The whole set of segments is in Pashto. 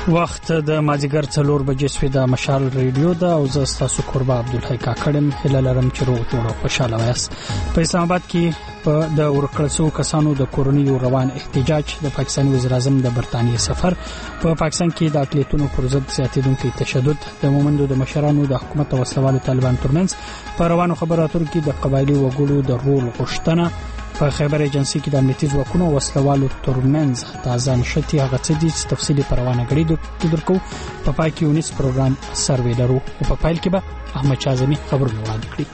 وخت د مازیګر 4 بجې سوی د مشال ریډیو دا او زه تاسو قربا عبدالحی کاکړم هله لرم چې روغ جوړ او خوشاله وایاست. په اسلام آباد کې په د ورکړسو کسانو د کورونی روان احتجاج د پاکستاني وزیر اعظم د برتانیې سفر په پاکستان کې د اقلیتونو پر ضد زیاتېدونکو تشدد د مومندو د مشرانو د حکومت او وسلوالو طالبان ترمنځ په روانو خبرو اترو کې د قبایلی وګړو د رول غوښتنه په خبر ایجنسی کې د امنیتي ځواکونو او وسلوالو ترمنځ تازه نشتی هغه څه دي چې تفصیلی پروانه غړي درکو په پای کې ونیس پروګرام سروې لرو او په پایل کې به احمد شازمی خبرونه وړاندې کړي.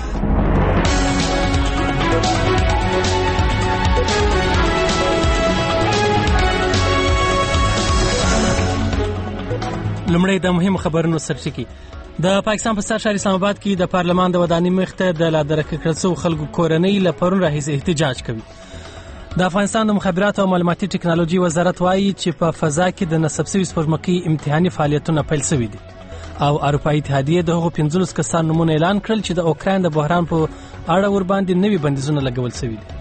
لمړی د مهم خبرونو سرچکی د پاکستان په سرشاري اسلام آباد کې د پارلمان د ودانۍ مخته د لادرکه کړل شو خلکو کورنۍ لپاره راهیسې احتجاج کوي. د افغانستان د مخابرات او معلوماتي ټکنالوژي وزارت وایي چې په فضا کې د نصب شوي سپوږمکۍ امتحاني فعالیتونه پیل شوي دي او اروپایي اتحادیه د هغو 15 کسانو نومونه اعلان کړل چې د اوکراین د بحران په اړه ور باندې نوي بندیزونه لګول شوي دي.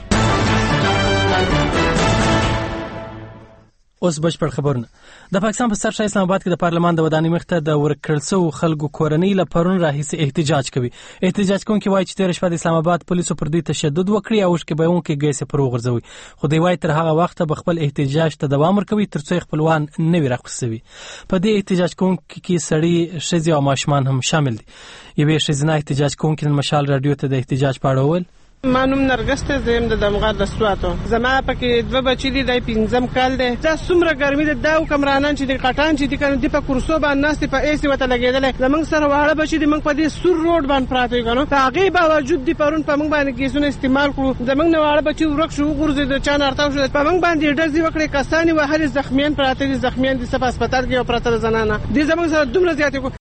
اوس بشپړ خبرونه. د پاکستان په سرشاري اسلام آباد کې د پارلمان د ودانۍ مخته د ورکړل شو خلکو کورنۍ لپاره راهیسې احتجاج کوي. احتجاج کوونکي وایي چې تیر شپه د اسلام آباد پولیسو پر دوی تشدد وکړي او شکه بهونکي ګیس پر وغورځوي، خو دوی وایي تر هغه وخت به خپل احتجاج ته دوام ورکوي ترڅو خپلوان نه وي راخصوي. په دې احتجاج کوونکي کې سړي، ښځې او ماشومان هم شامل دي. یوې ښځینه احتجاج کوونکي د مشال رادیو ته د احتجاج په اړه وویل: مانوم نرګس ته زم د دمغار د سواتو زما پکې دوه بچی دي د 15 کال دي. دا څومره ګرمي ده دا کمرانان چې د قټان چې د کنه د په کورسو باندې ناست په ایسی وته لګیدل. زمنګ سره واړه بچی دي موږ په دې سور روډ باندې پراته یو. په هغه باوجود دي پرون په موږ باندې کیسونه استعمال کړو. زمنګ نه واړه بچی ورک شو غورځي د چا نارتاو شو په موږ باندې ډزې وکړي. کسانی وهل زخمیان پراته دي، زخمیان دي په هسپتال کې او پراته زنانه دي. زمنګ سره دومره زیاتې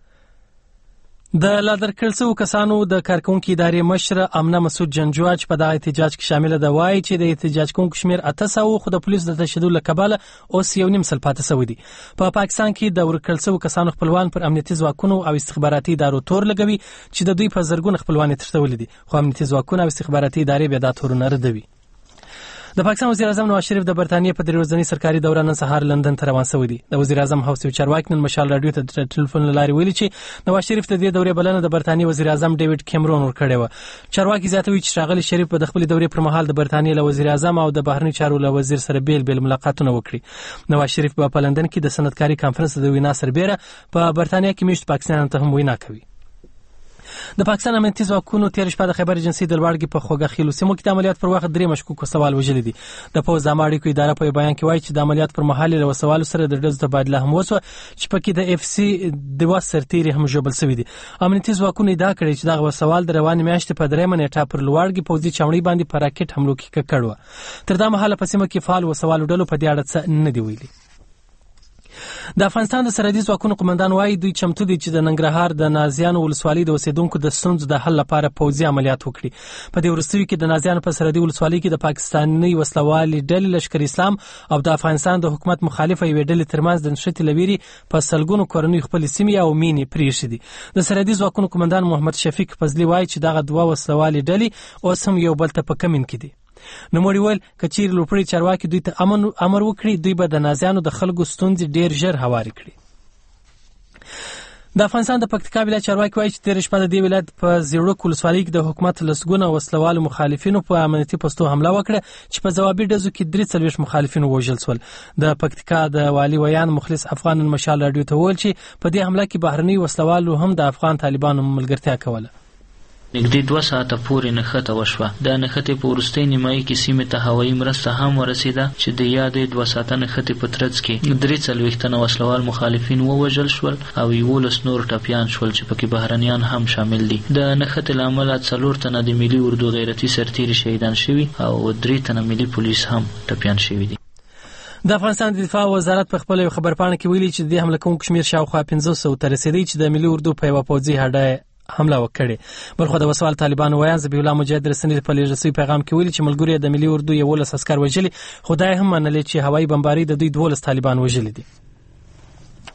د لادرکړل شو کسانو د کارکونکو ادارې مشر امنه مسعود جنجواج په دغه احتجاج کې شامل ده. وایي چې د احتجاج کوونکو شمیر 800 خو د پولیسو د تشدد له کبله اوس 1.5 سل پاتې شوی دي. په پاکستان کې د ورکړل شو کسانو خپلوان پر امنیتي ځواکونو او استخباراتي ادارو تور لګوي چې د دوی په زرګونه خپلوان ترتول دي، خو امنیتي ځواکونه او استخباراتي ادارې به دا تورونه ردوي. د پاکستان وزیر اعظم نواز شریف د برتانیې په 3 ورځني سرکاري دوره نن سهار لندن ته روان شوی دی. د وزیر اعظم هاوس یو چارواکي نن مشال رادیو ته د ټلیفون لارې ویلي چې نواز شریف ته د دورې بلنه د برتانیې وزیر اعظم ډیوډ کیمرون ورکړې و. چارواکي زیاتوي چې ښاغلي شریف په خپل دورې پر مهال د برتانیې له وزیر اعظم او د بهرنی چارو له وزیر سره بیل ملاقاتونه وکړي. نواز شریف په لندن کې د صنعتکاري کانفرنس د وینا سربېره په برتانیې کې میشت پاکستان ته هم وینا کوي. د پاکستان امنیتي ځواکونو تیر شپه د خبر ایجنسی د لوړګي په خوګه خیلو سیمو کې د عملیات پر وخت 3 مشکوک سوال وژل دي. د پوز د اړیکو اداره په بیان کې وایي چې د عملیات پر مهال له وسوالو سره د ډز تبادله هم وسو چې پکې د اف سی د وسرتيري هم جوړل شوی دي. امنیتي ځواکونو ادعا کړې چې دغه وسوال د روان میاشتې په 3 نیټه پر لوړګي پوزي چاونړي باندې پر راکټ حملو کې کړو. تر دا مهاله په سیمه کې فعال وسوالو ډلو په دې اړه څه نه دی ویلي. د افغانستان د سرحدي ځواکونو قومندان وایي دوی چمتو دي چې د ننګرهار د نازیانو ولسوالۍ د اوسیدونکو د ستونزو د حل لپاره پوځي عملیات وکړي. په دې وروستیو کې د نازیانو په سرحدي ولسوالۍ کې د پاکستاني وسلوالي ډلې لشکر اسلام او د افغانستان د حکومت مخالفه یوې ډلې ترمنځ د نښتې لويري په سلګونو کورنۍ خپل سیمې او مینې پریښې دي. د سرحدي ځواکونو قومندان محمد شفیق فضلی وایي چې دغه دوه وسلوالي ډلې اوس هم یو بل ته په کمین کې دي. نوموړي ویل کچیر لوپړي چارواکي دوی ته امر وکړي دوی به د نازیانو د خلکو ستونزې ډیر ژر هواري کړي. د افغانستان د پکتیکا ولایت چارواکي وایي چې تیر شپه د دې ولایت په زیړوک ولسوالۍ کې د حکومت لسګونه وسلوالو مخالفینو په امنیتي پوسټو حمله وکړه چې په ځوابي ډزو کې 43 مخالفین وژل شول. د پکتیکا د والي ویان مخلص افغان مشال رادیو ته ویل چې په دې حمله کې بهرني وسلوالو هم د افغان طالبانو ملګرتیا کوله. نږدې 2 ساعته پورې نښته وشوه. د نښتې په وروستۍ نیمایي کې سیمې ته هوایي مرسته هم ورسېده چې د یادې 2 ساعته نښتې په ترڅ کې 43 تنه وسلوال مخالفین ووژل شول او 11 نور ټپیان شول چې پکې بهرنیان هم شامل دي. د نښتې له امله 4 تنه د ملي اردو غیرتي سرتیري شهیدان شوي او 3 تنه ملي پولیس هم ټپیان شوي دي. د افغانستان د دفاع وزارت په خپل خبرپاڼه کې ویلي چې د حمله کوونکو شمیر شاوخوا 500 ته رسیدي چې د ملي اردو په یو پوځي هډه حمله وکړي. بلخو د وسوال طالبانو ویان ذبیح الله مجاهد رسنۍ په لېږدیځي پیغام کې ویلي چې ملګري د ملي اردو 11 عسکر وژلي، خدای هم منلي چې هوایي بمباري د دوی 12 طالبان وژلي دي.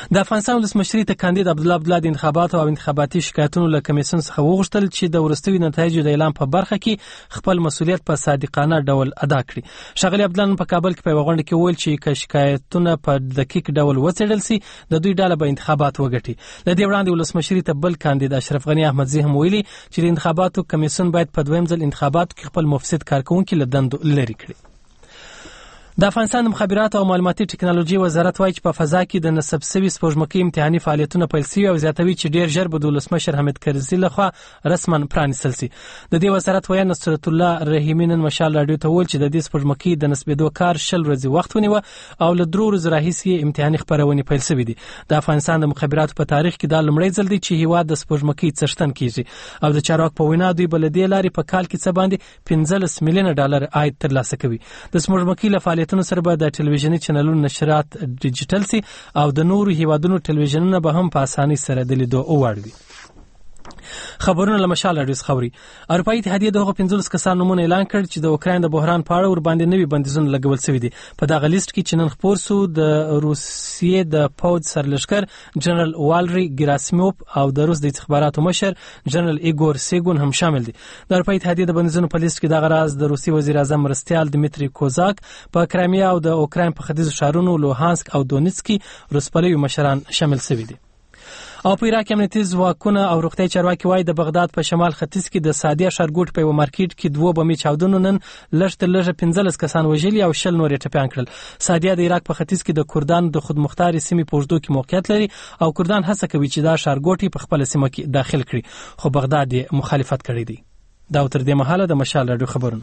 د افغانستان ولسمشر ته کاندید عبدالله د انتخاباتو او انتخاباتي شکایتونو له کمیسیون څخه وغوښتل چې د وروستیو نتایجو د اعلان په برخه کې خپل مسؤلیت په صادقانه ډول ادا کړي. ښاغلي عبدالله په کابل کې په غونډه کې وویل چې که شکایتونه په دقیق ډول وڅېړل سي د دوی ډله به انتخابات وګټي. له دې وړاندې ولسمشر ته بل کاندید اشرف غني احمدزي هم ویلي چې د انتخاباتو کمیسیون باید په دویم ځل انتخاباتو کې خپل مفسد کارکونکي له دندو لرې کړي. د افغانستان د مخابراتو او معلوماتي ټکنالوژي وزارت وایي چې په فضا کې د نصب شوي سپوږمکۍ امتحاني فعالیتونه پیل شوي او زیاتوي چې ډیر ژر به د ولسمشر حامد کرزي لخوا رسما پرانیستل شي. د دې وزارت وایي نصرت الله رحیمي نن مشال راډیو ته وویل چې د دې سپوږمکۍ د نصبېدو کار 10 ورځې وخت ونیوه او له 3 ورځې راهیسې امتحاني خپرونې پیل شوي دي. د افغانستان د مخابراتو په تاریخ کې دا لومړی ځل دی چې هیواد د سپوږمکۍ څښتن کیږي او د چارواکو په وینا دوی بل دې لارې په کال کې څه باندې $15 میلیونه عاید ترلاسه کوي. د سپوږمکۍ له فعالیتونو سره به د ټلویزیوني چینلونو نشرات ډیجیټل سي او د نورو هیوادونو ټلویزیونونه به هم په اسانۍ سره د لیدو وړ وي. خبرونه له مشال راډیو خبري. اروپایي اتحادیه دغه 15 کسانو نومونه اعلان کړ چې د اوکراین د بحران په اړه ور باندې نوي بندیزونه لګول شوي دي. په دغه لیست کې چې نن خبر سو د روسیې د پوځ سرلښکر جنرال والری ګراسیموف او د روس د استخباراتو مشر جنرال ایګور سیګون هم شامل دي. د اروپایي اتحادیه د بندیزونو په لیست کې دغه راز د روسي وزیر اعظم مرستیال دمیتری کوزاک په کرایمیا او د اوکراین په ختیځو شهرونو لوهانسک او دونیتسک روسپلوي مشران شامل شوي دي. او په عراق کې امنیتي ځواکونه او روغتیايي چارواکي وایي د بغداد په شمال ختیځ کې د سادیه ښارګوټ په یو مارکیټ کې 2 بمي چاودنو نن لږ تر لږه 15 کسان وژلي او 10 نور ټپيان کړل. سادیه د عراق په ختیځ کې د کردانو د خودمختاري سیمې په اوږدو کې موقعیت لري او کردان هڅه کوي چې دا ښارګوټ په خپل سیمه کې داخل کړي خو بغداد یې مخالفت کړی دی. دا تر دې مهاله د مشال راډیو خبرونه.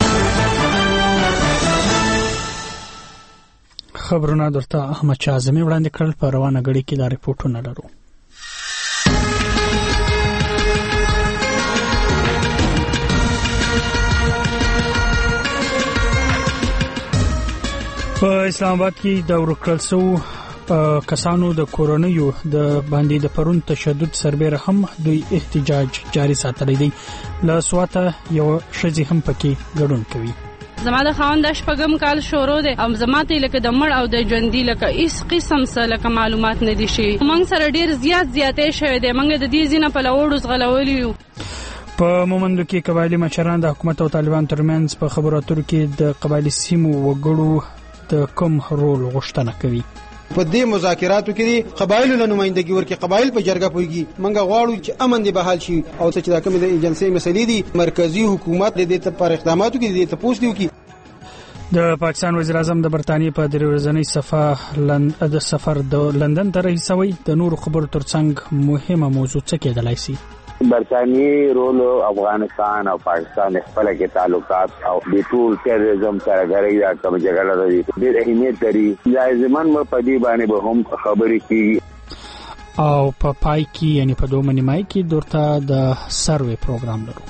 خبرونه درته احمد شاه اعظمي وړاندې کړل. په روانه غړي کې دا ریپورتونه لرو. په اسلام آباد کې د ورکړل شو کسانو د کورونیو د باندې د پرون تشدد سربېره هم دوی احتجاج جاري ساتلی دی. له سواته یو شذي هم پکې ګډون کوي. زما د خاوند د شپږم کال شروع دی او زما ته لکه د مړ او د ژوندۍ لکه هیڅ قسم څه لکه معلومات نه دي شي. موږ سره ډیر زیاتې شوی دی. موږ د دې ځینه په لوړو زغلولي یو. په مومندو کې قبایلی مشران د حکومت او طالبان ترمنځ په خبرو اترو کې د قبایلی سیمو وګړو د کوم رول غوښتنه کوي. په دې مذاکراتو کې قبایلو له نمائندګي ورکې قبایل په جرګه پويږي. منګه غواړو چې امن دی بحال شي او چې دا کوم د ایجنسی مسلې دي مرکزی حکومت د دې ته پر اقداماتو کې د تپوس دیو کې. د پاکستان وزیر اعظم د برتانیې په درې ورځنی سفر د لندن ته رهیسوي. د نورو خبرو ترڅنګ مهمه موضوع څه کېدلای شي؟ برتانیې رول افغانستان او پاکستان خپل کې تعلقات او د ټول تیرریزم سره غړي دا کوم جګړه لري ډېر اهمیت لري. لازمان په دې باندې به هم خبرې کیږي او په پای کې یعنی په دوه نیمای کې درته د سروې پروګرام لرو.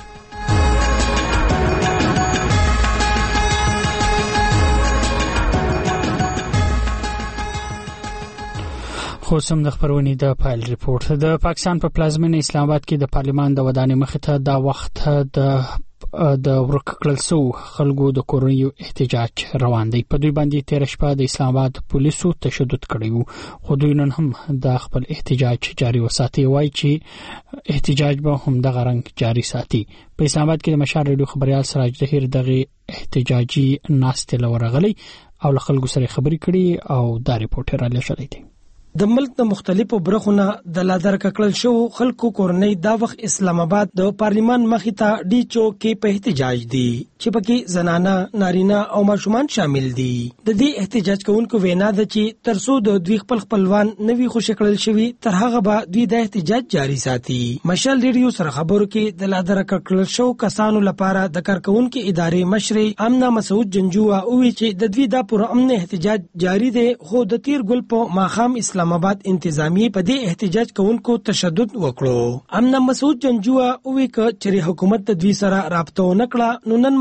خو سم د خبرونې د فایل ریپورت. د پاکستان په پلازمینه اسلام آباد کې د پارلیمان د ودانۍ مخې ته دا وخت د ورکړل شو خلکو د کورنیو احتجاج روان دی. په دوی باندې تیر شپه د اسلام آباد پولیسو تشدد کړی خو دوی نن هم د خپل احتجاج جاري وساتي. وایي چې احتجاج به هم د غرنګ جاري ساتي. په اسلام آباد کې د مشال ریډیو خبريال سراج دهیر دغه احتجاجي ناستې لورغلي او له خلکو سره خبرې کړي او دا ریپورټ را لېږلی دی. د ملک د مختلفو برخونه د لادر ککړل شو خلکو کورنۍ دا وخت اسلام آباد د پارلیمان مخې ته ډي چوک کې په احتجاج دي چې پکې زنانه نارینه او ماشومان شامل دي. د دې احتجاج کوونکو وینا ده چې ترڅو د دوی خپلوان نوي خوشی کړل شوی تر هغه به دوی د احتجاج جاري ساتي. مشال ریډیو سره خبرو کې د لادر ککړل شو کسانو لپاره د کارکونکو ادارې مشر امنا مسعود جنجوا او چې د دوی د پر امن احتجاج جاري دي خو د تیر ګل په ماخام اسلام آباد انتظامی په دې احتجاج کوونکو تشدد وکړو. امنا مسعود جنجوا وی ک چې حکومت د دوی سره رابطه ونکړه نو نن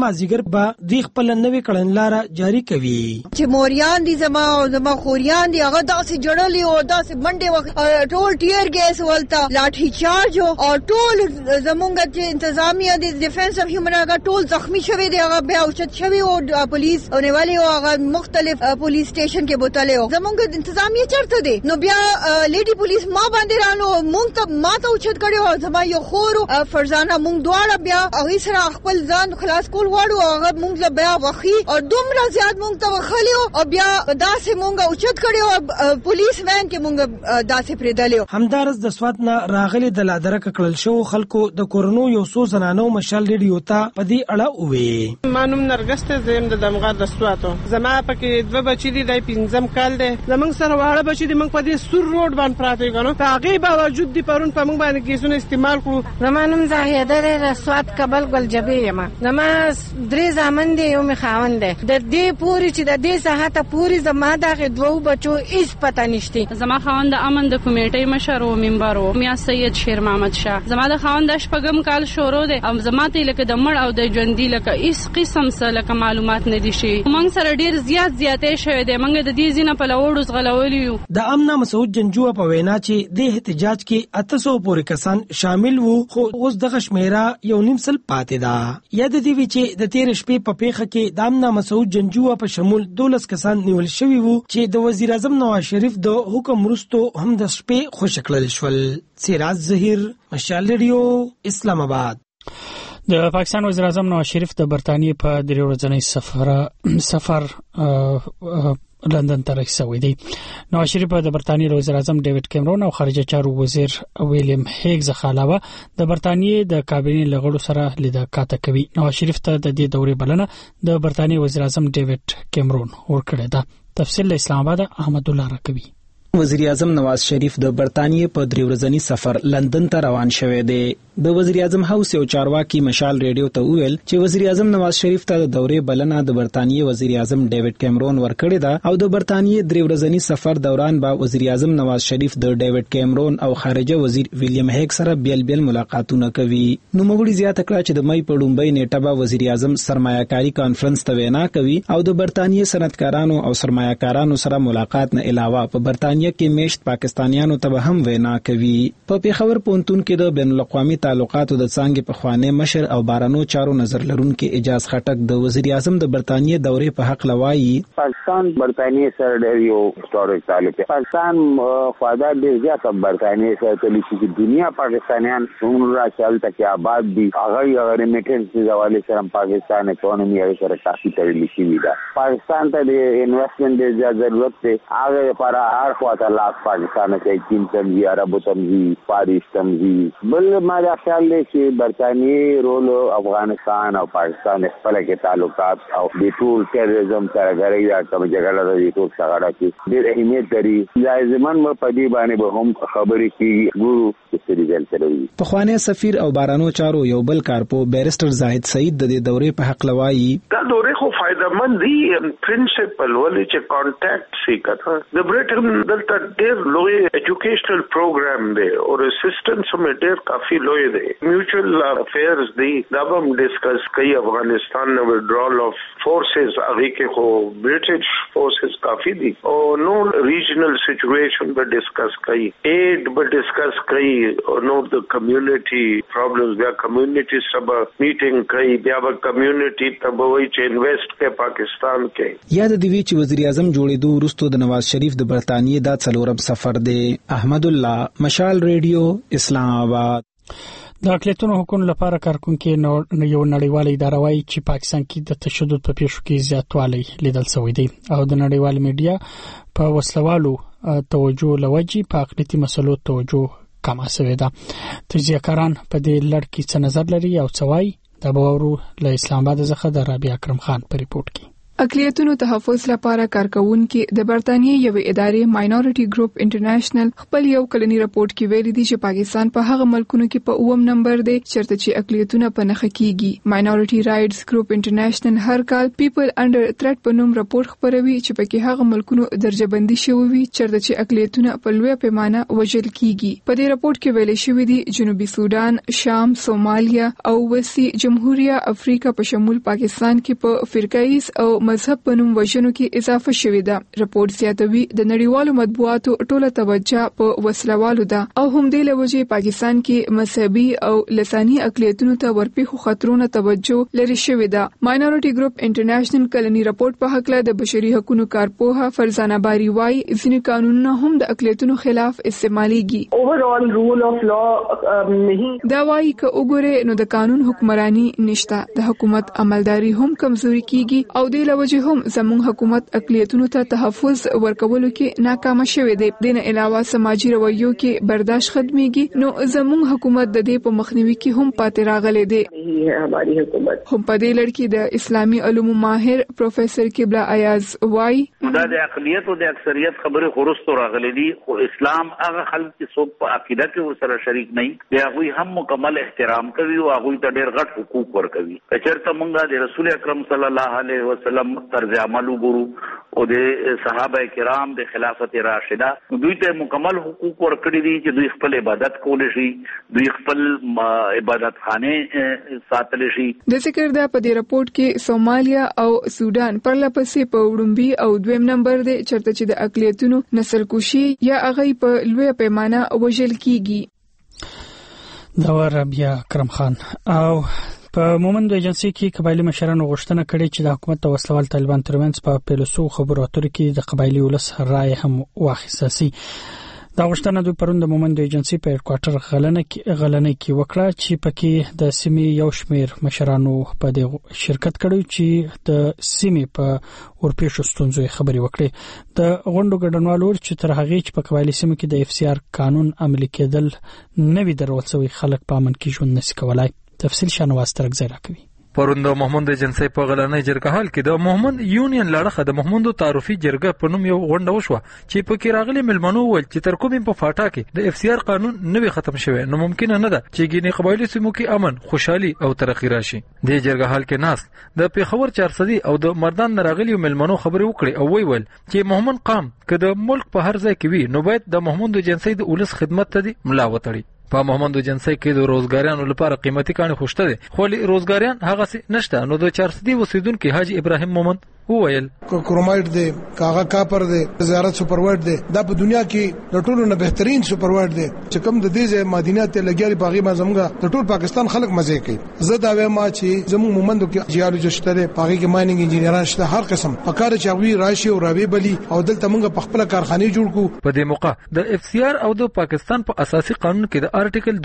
مازیګر به د خپل نوې کړنلاره جاری کوي چې موریان دي زما خوريان دي هغه داسې جړلې او داسې منډه وخت ټول ټیر ګیس ولتا لاټھی چارج او ټول زمونږ چې انتظامیه د ډیفنس اف هیومن هغه ټول زخمی شوی دی هغه بیا اوچت شوی او پولیس او نیولې او هغه مختلف پولیس سټیشن کې بوتلې زمونږ انتظامیه چرته دي نو بیا لیډي پولیس ما باندې رانو مونږ ته ماته اوچت کړو زما یو خور فرزانه مونږ دواړه بیا هغه سره خپل ځان خلاص کول غواړو هغه مونږ له بیا وخی او دومره زیات مونږ ته وخلیو او بیا داسې مونږ اوچت کړو پولیس وین کې مونږ داسې پریدلیو همدارس د سوات نه راغلي د لادرک کړل شو خلکو د کورونو یو څو زنانو مشال ریډیو ته پدې اړه وې مانوم نرګس ته زم د دمغار د سواتو زما پکې دوه بچی دي د 15 کال دي زمنګ سره واړه بچی دي موږ په دې سور روډ باندې پراته غنو هغه باوجود دي پرون په موږ باندې کیسونه استعمال کړو زمانم زاهیده د سوات قبل ګلجبی یم زما درې زامن دي یو می خاوند دي د دې پوری چې د دې ساحته پوری زما دغه دوه بچو هیڅ پته نشته زما خاوند امن د کمیټې مشر او منبر او میا سید شیر محمد شاه زما د خاوند شپږم کال شروع دي او زما ته لکه د مړ او د ژوندۍ لکه هیڅ قسم سره لکه معلومات نه دي شي موږ سره ډیر زیاتې شوی دی موږ د دې زینه په لوړو زغلولیو د امنا مسعود جنجو په وینا چې د احتجاج کې 800 پورې کسان شامل وو خو اوس دغه شمیره یو نیم سل پاتې ده یا د دې چې د 13 شپې په پیخه کې د امنا مسعود جنجو په شمول 12 کسان نیول شوی وو چې د وزیر اعظم نواز شریف د حکم وروسته هم د شپې خوش کړل شول سراج ظهیر مشال ریډیو اسلام آباد د پاکستان وزیر اعظم نواز شریف د برتانیې په 3 ورځنی سفر لندن ته رسیدلی دی نواز شریف د برتانیې وزیر اعظم ډیوډ کیمرون او خارجه چارو وزیر ویلیام هیګز علاوه د برتانیې د کابینې لغړو سره لیدکاته کوي نواز شریف ته د دې دورې بلنه د برتانیې وزیر اعظم ډیوډ کیمرون ورکړه ده تفصیل اسلام آباد احمد الله راکوي وزیر اعظم نواز شریف د برتانیې په 3 ورځنی سفر لندن ته روان شوی دی د وزیر اعظم هاوس او چارواکي مشال ریډیو ته ویل چې وزیر اعظم نواز شریف ته د دورې بلنه د برتانیې وزیر اعظم ډیوډ کیمرون ورکړی ده او د برتانیې 3 ورځنی سفر دوران به وزیر اعظم نواز شریف د ډیوډ کیمرون او خارجه وزیر ویلیام هیګ سره بیل ملاقاتونه کوي نو موږ زیاته کړه چې د مې په لومبۍ نیټه به وزیر اعظم سرمایه‌کاري کانفرنس ته وینا کوي او د برتانیې صنعتکارانو او سرمایه‌کارانو سره ملاقات نه علاوه په برتانیې کې میشت پاکستانیانو ته هم وینا کوي په پیښور پونتون کې د بین الاقوامي تعلقاتو د څنګه په خوانې مشر او بارانو چارو نظر لرونکو اجازه خټک د وزیر اعظم د برتانیې دورې په حق لوایي پاکستان برتانیې سره ډېر یو هیستوریک تعلق پاکستان خواده ډېر زیات برتانیې سره تللی چې دنیا پاکستانیان څومره راځل ته آباد دي هغه ریمیټنس د حواله سره پاکستان اکونومي سره کافي تړلې شوې ده پاکستان ته د انویسټمنټ د زیات ضرورت دی هغه لپاره هر خواته لاس پاکستان ته چین تمزي عربو تمزي فارس تمزي بل ما دا خیال دی چې برتانیې رول افغانستان او پاکستان خپل کې تعلقات او د ټول ټیرریزم سره غړي دا کوم جګړه د ټول څنګه کې ډېر اهمیت لري لازمان په دې باندې به هم خبرې کیږي ګورو چې ریزلټ لري په خوانې سفیر او بارانو چارو یو بل کارپو بیرستر زاهد سعید د دورې په حق لوایي دا دورې خو فائدمن دي پرنسپل ولې چې کانټیکټ سیکټ د برټن دلته ډېر لوی ایجوکیشنل پروګرام دی او اسسټنس هم ډېر کافي لوی دی میوچوال افیئرز دی دا هم ډیسکس کوي افغانستان نو وډرال اف فورسز هغه کې خو برټش فورسز کافي دي او نو ریجنل سچويشن به ډیسکس کوي ایډ به ډیسکس کوي او نو د کمیونټي پرابلمز بیا کمیونټي سب میټینګ کوي بیا به کمیونټي ته به وایي چې انویسټ کې پاکستان کې یاد دی چې وزیر اعظم جوړېدو وروسته د نواز شریف د برتانیې د څلورم سفر دی احمد الله مشال ریډیو اسلام آباد د اقلیتونو حقوقو لپاره کارکونکو یو نړیواله اداره وايي چې پاکستان کې د تشدد په پیښو کې زیاتوالی لیدل شوی دی او د نړیوال میډیا په وسلوالو توجه لوجي په اقلیتي مسلو توجه کم شوی ده تجزیه کاران په دې لړ کې څه نظر لري او څه وايي د باورو له اسلام آباد څخه د رابعه اکرم خان په ریپورت کې اقلیتونو تحفظ لپاره کارکونکي د برتانیې یو ادارې ماینورټي ګروپ انټرنیشنل خپل یو کلنی راپورټ کې ویلي دي چې پاکستان په هغه ملکونو کې په 9م نمبر دی چیرته چې اقلیتونه په نخښه کیږي. ماینورټي رائټس ګروپ انټرنیشنل هر کال پیپل انډر تھریټ په نوم راپورټ خپروي چې پکې هغه ملکونو درجه بندي شوی وي چیرته چې اقلیتونه په لوی پیمانه وژل کیږي. په دې راپورټ کې ویل شوی دی جنوبي سودان، شام، سومالیا او وسی جمهوریه افریقا په شمول پاکستان کې په فرقایز او مذهب په نوم وژنو کې اضافه شوې ده. راپورټ زیاتوي د نړیوالو مطبوعاتو ټوله توجه په وسلوالو ده او هم دې لوجه پاکستان کې مذهبي او لساني اقلیتونو ته ورپېښو خطرونو توجه لري شوې ده. ماینورټي ګروپ انټرنیشنل کلنی راپورټ په حق له د بشري حقوقو کارپوهه فرزانه باری وايي ځینې قانونونه هم د اقلیتونو خلاف استعماليږي. اوورال رول اف لا دا وايي ک وګوره نو د قانون حکمرانی نشته، د حکومت عملداري هم کمزوري کیږي او د لوجه هم زموږ حکومت اقلیتونو ته تحفظ ورکولو کې ناکام شوی دی. دنه علاوه سماجی رویو کې برداشت ختميږي نو زموږ حکومت د دې په مخنیوي کې هم پاتې راغلی دی. هماری حکومت هم په دې لړ کې د اسلامي علومو ماهر پروفیسور قبله ایاز وايي دا د اقلیت او د اکثریت خبره خورستو راغلي دي خو اسلام هغه خلک چې څوک په عقیده کې ورسره شریک نه دي هغه هم مکمل احترام کوي او هغه ته ډېر غټ حقوق ورکوي. چېرته مونږه د رسول اکرم صلی الله علیه وسلم طرز عمل وګورو او د صحابه کرام د خلافت راشده دوی ته مکمل حقوق ورکړي دي چې دوی خپل عبادت کول شي، دوی خپل عبادت خانه ساتل شي. د ذکر دا په دې راپورټ کې سومالیا او سودان پر لپسې په وړومبي او دویم نمبر دی چرته چې د اقلیتونو نسل کوشي یا هغه په لوی پیمانه وژل کیږي. دا ربيع اکرم خان او په مومند ایجنسی کې قبایلی مشرانو غوښتنه کړې چې د حکومت او وسلوال طالبان ترمنځ په پیلوسو خبرو اترو کې د قبایلی ولس رائے هم واخیستل شي. دا غوښتنه د پروند مومند ایجنسی په هډکوارټر غلنې کې وکړه چې پکې د سیمې یو شمېر مشرانو په دې شرکت کړو چې د سیمې په ورپېښو ستونزو خبرې وکړي. د غونډو ګډونوالو چې تر هغه چې په قبایلی سیمو کې د اف سی آر قانون عملي کېدل نوي درول شوی خلک په امن کې ژوند نشي کولای. تفصیل شانواز ترک ځای راکوي. پروند محمد ایجنسی په غلنۍ جرګه حال کې د محمد یونین لړخه د محمد تعارفي جرګه په نوم یو غونډه وشوه چې په کې راغلي ملمنو ول چې تر کومې په فاټا کې د اف سی آر قانون نوې ختم شوی نو ممکن نه ده چې ګینه قبایلی سیمو کې امن، خوشحالي او ترقی راشي. د جرګه حال کې ناس د پیښور 400 او د مردان راغلي ملمنو خبرې وکړي او ویل چې محمد قام که د ملک په هر ځای کې وي نو باید د محمد ایجنسی د ولس خدمت ته دی ملا وتړي. په محمد ایجنسی کې د روزګاریانو لپاره قیمتي کاني خوشته دي خو روزګاریان هغه څه نشته. نو د 400 اوسیدونکو حاجی ابراهیم مومند وویل کرومایټ دی، کاغه کاپر دی، زیارت سپر ورډ دی، دا په دنیا کې د ټولو نه بهترین سپر ورډ دی چې کوم د دې ځای مدینه ته لګیاري باغی ما زموږه د ټول پاکستان خلک مزه کوي. زه دا وایم چې زموږ مومندو کې جیالوجیسټ دی، باغی کې مایننګ انجینران شته، هر قسم پکاره چې وی راشي او راوي بلی او دلته موږ په خپل کارخانه جوړ کو. په دې موقع د اف سی آر او د پاکستان په اساسي قانون کې د ارټیکل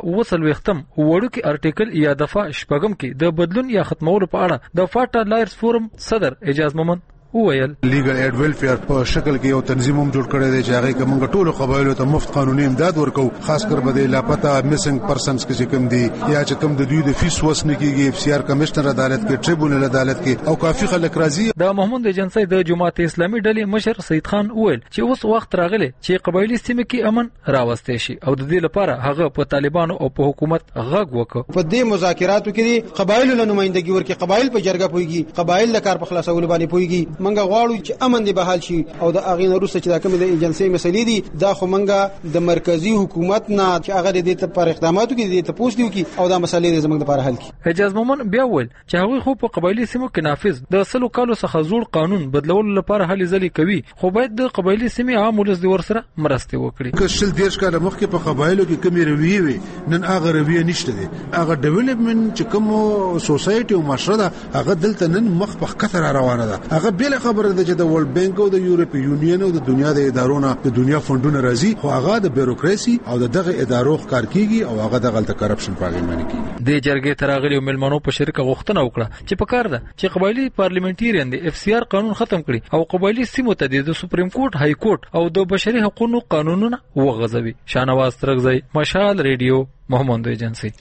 230 وړو کې ارټیکل یا دفعه شپږم کې د بدلون یا ختمولو په اړه د فاټا لایرز فورم صدر اجاز مومند وویل لیګل ایډ ویلفیر په شکل کې یو تنظیم هم جوړ کړی دی چې هغه کومه ټولو قبایلو ته مفت قانوني امداد ورکو، خاص کر بده لاپتا میسنګ پرسنز کې کوم دي یا چې کوم د دوی د فیس وسنه کېږي اف سی آر کمشنر عدالت کې، ټریبونل عدالت کې او کافي خلک راضي. د محمد ایجنسی د جماعت اسلامي ډلې مشر سید خان وویل چې اوس وخت راغلی چې قبایلی سیمه کې امن راوستي شي او د دې لپاره هغه په طالبانو او په حکومت غږ وکړ. په دې مذاکراتو کې قبایلو له نمائندګي ورکړي، قبایل په جرګه پويږي، قبایل د کار په خلاصولو باندې پويږي. منګه غواړو چې امن دی بحال شي او د اغه نورسته چې دا کوم د ایجنسی مسلې دي دا خو منګه د مرکزی حکومت نه چې هغه د دې پر اقداماتو کې د تپوس دیو کی او دا مسلې زموږ لپاره حل کی. اجازه مومن بیا ویل چې هغه خو په قبایلی سیمو کې نافذ د سلو کالو څخه جوړ قانون بدلولو لپاره هلي ځلې کوي خو باید د قبایلی سیمې عام ولس د ورسره مرسته وکړي. که شل دیش کاله مخکې په قبایلو کې کمی رویه وي نن هغه رویه نشته دي. هغه ډیولپمنٹ چې کوم سوسایټي او معاشره هغه دلته نن مخ په خطر روانه ده. هغه بل خبره ده چې د ورلد بانک او د یورپی یونین او د دنیا د ادارونو د دنیا فندونو راځي خو هغه د بیروکراسي او دغه ادارو ښکار کیږي او هغه د غلطه کرپشن پاګې معنی کیږي. د جرګې تراغلي ملمنو په شرکت غوښتنه وکړه چې په کار ده چې قبایلی پارلیمنټریان د اف سی آر قانون ختم کړي او قبایلی سیمو ته د سپریم کورټ، های کورټ او د بشري حقوقو قانونونه وغځوي. شانواز ترغزی، مشال ریډیو، محمد ایجنسی.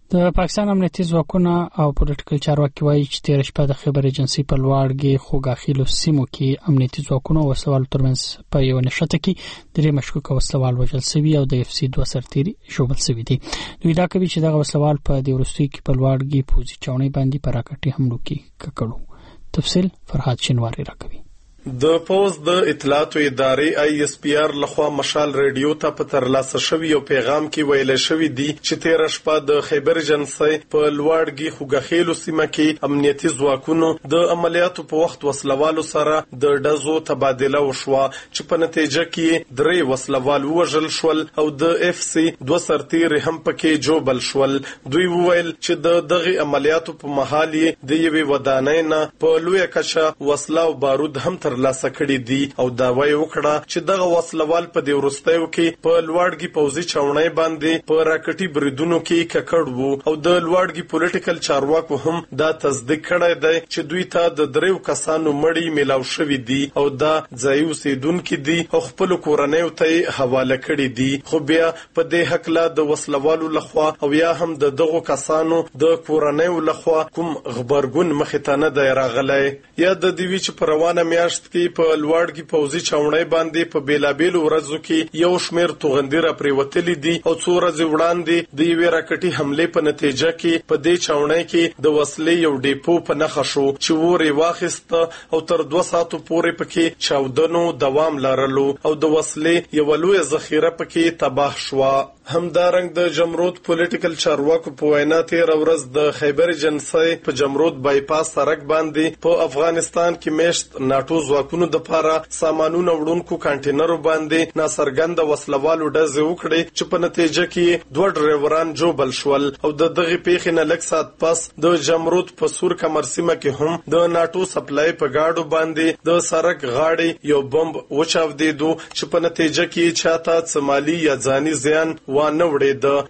د پاکستان امنیتي ځواکونه او پولیټیکل چارواکي وایي چې تیر شپه د خیبر ایجنسي په لوړګي خوګاخیلو سیمو کې امنیتي ځواکونه او وسلوال ترمنځ په یو نښته کې درې مشکوک وسلوال وژل شوي او د FC 2 سرتیري ژوبل شوي دي. دوی دا کوي چې دغه وسلوال په د وروستي کې په لوړګي پوزي چاوني باندې په راکټي حملو کې ککړو. تفصیل فرهاد شینواری راکوي. د پوز د اطلاعاتو ادارې ISPR لخوا مشال ریډیو ته په ترلاسه شوی یو پیغام کې ویل شوی دی چې تیر شپه د خیبر ایجنسي په لوړګي خوګاخیلو سیمه کې امنیتي ځواکونو د عملیاتو په وخت وسلوالو سره د ډزو تبادله وشوه چې په نتیجه کې درې وسلوال وژل شول او د FC 2 سرتیري هم پکې جوبل شول. دوی وویل چې د دغه عملیاتو په محل د یوې ودانۍ نه په لوی کچه وسله او بارود هم ترلاسه کړي دي او دا وایي وکړه چې دغه وسلوال په دې وروستیو کې په لوړګي پوزي چاونۍ باندې په راکټي بریدونو کې ککړ وو او د لوړګي پولیټیکل چارواکو هم دا تصدیق کړی دی چې دوی ته د دریو کسانو مړی ملاو شوی دي او دا ځای اوسیدونکو دي او خپل کورنیو ته حواله کړي دي. خو بیا په دې حق لا د وسلوالو لخوا او یا هم د دغو کسانو د کورنیو لخوا کوم خبرګون مخې ته نه دی راغلی. یا د دوی چې په روانه میاشت کې په لوړګي پوزي چاونۍ باندې په بیلابیلو ورځو کې یو شمیر توغندي را پریوتلي دي او څو ورځې وړاندې د یوې راکټي حملې په نتیجه کې په دې چاونۍ کې د وسلې یو ډیپو په نښه شو چې ور یې واخیسته او تر 2 ساعتو پورې پکې چاودنو دوام لرلو او د وسلې یو لوی ذخیره پکې تباه شوه. همدارنګ د جمرود پولیټیکل چارواکو په وینا تیر ورځ د خیبر ایجنسي په جمرود بایپاس سړک باندې په افغانستان کې میشت ناتو ځواکونو د لپاره سامانونو وړونکو کانټینرو باندې ناڅرګند وسلوالو ډزې وکړې چې په نتیجه کې 2 ډرایوران جوبل شول او د دغه پیښې نه لږ ساعت پس د جمرود په سور کمر سیمه کې هم د ناتو سپلای په گاډو باندې د سړک غاړې یو بمب وچاودېدو چې په نتیجه کې چاته سمالي یا ځاني زیان وانه وړېده.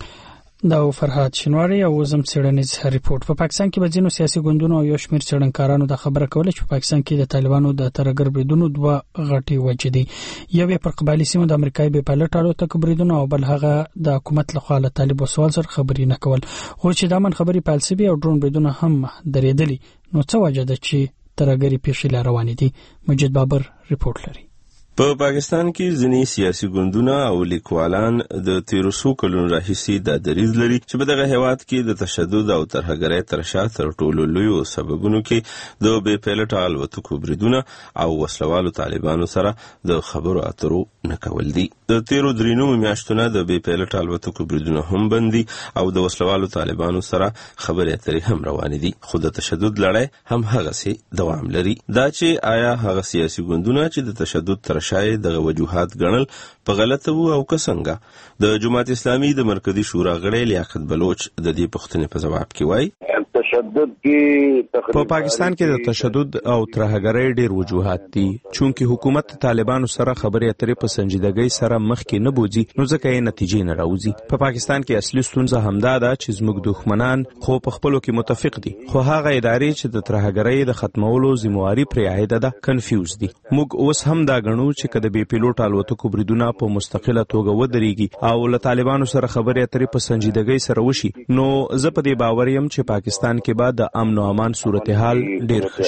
دا فرهاد شینواری او زم سیړنیز ریپورت. په پاکستان کې بځینو سیاسي ګوندونو او یو شمېر څېړنکارانو د خبره کوله چې په پاکستان کې د طالبانو د ترګر بریدونو 2 غټي وجې دي. یو پر قبایلی سیمو د امریکایي بې پالټ الوتکو بریدونه او بل هغه د حکومت لخوا له طالب وسوال سره خبرې نه کول. خو چې دا من خبري پالسبي او ډرون بریدونه هم درېدلي نو څه وجه ده چې ترګری پیښې روانې دي. مجید بابر ریپورت لري. په پاکستان کې ځینې سیاسي ګوندونه او لیکوالان د 1300 کلونو راهیسې د دریځ لري چې په دغه هیواد کې د تشدد او ترهګرۍ تر شا تر ټولو لوی سببونو کې د بې پالټ الوتکو بریدونه او وسلوالو طالبانو سره د خبرو اترو نه کول دي. د 13 میاشتونو د بې پالټ الوتکو بریدونه هم بندي او د وسلوالو طالبانو سره خبرې اترې هم روان دي. خو د تشدد لړۍ هم هغه سي دوام لري. دا چې آیا هغه سیاسي ګوندونه چې د تشدد تر شاید دغه وجوهات ګڼل په غلطه وو او څنګه. د جماعت اسلامي د مرکزی شورا غړی لیاقت بلوچ د دې پوښتنې په جواب کې وایي تشدد کې په پاکستان کې د تشدد او ترهګرۍ ډېر وجوهات دي. چونکی حکومت طالبانو سره خبرې اترې په سنجیدګۍ سره مخکې نه بوزي نو ځکه یې نتیجې نه راوځي. په پاکستان کې اصلي ستونزه همدا ده چې زموږ دښمنان خو په خپلو کې متفق دي خو هغه ادارې چې د ترهګرۍ د ختمولو ذمہواری پرې عاید ده کنفیوز دي. موږ اوس هم دا غنو چې کله بې پیلوټ الوتکو بریدونه په مستقله توګه ودرېږي او له طالبانو سره خبرې اترې په سنجیدګۍ سره وشي نو زه په دې باور یم چې پاکستان کې بعد د امن او امان صورتحال ډیر ښه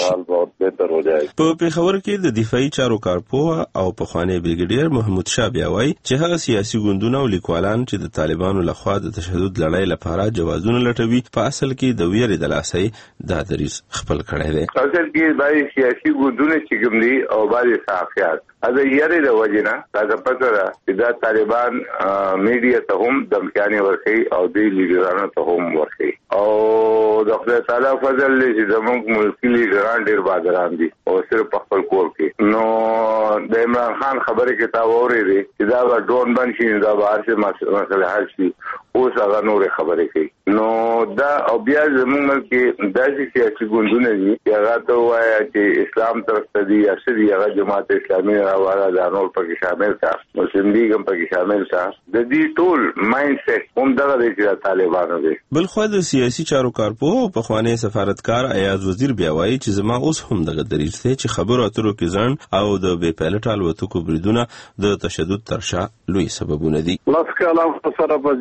شي. په پیښور کې د دفاعي چارو کارپوه او پخوانی بریګیډیر محمود شاه بیا وایي چې هغه سیاسي ګوندونه او لیکوالان چې د طالبانو لخوا د تشدد لړۍ لپاره جوازونه لټوي په اصل کې د ویرې د لاسۍ دا دریځ خپل کړی دی. اصل کې باید سیاسي ګوندونه چې کوم دي او باید صحافیات از یې د وجنه دا پته ده چې دا طالبان میډیا ته هم دمکانې ورکوي او د لیډرانو ته هم ورکوي او د خدای تعالی فضل لري چې زموږ ملکي لیډران ډېر بادران دي او صرف په خپل کور کې نو د عمران خان خبرې کې تا وورېدې چې دا به ډرون بند شي دا به هر څه مسله حل شي اوس هغه نورې خبرې کوي نو دا او بیا زموږ ملک کې داسې سیاسي ګوندونه دي چې هغه ته وایي چې اسلام طرف ته دي یا څه دي هغه جماعت اسلامي راواله دا نور پکې شامل تا مسلم لیګ هم پکې شامل تا د دې ټول مایند سیټ هم دغه دی چې طالبانو دی. بلخو د سیاسي چارو کارپوه او پخوانی سفارتکار ایاز وزیر بیا وایي چې زما اوس هم دغه دریځ دی چې خبرو اترو کې ځان او د بې پالټ الوتکو بریدونه د تشدد تر شا لوی سببونه دي. لاس کاله سره په جنگ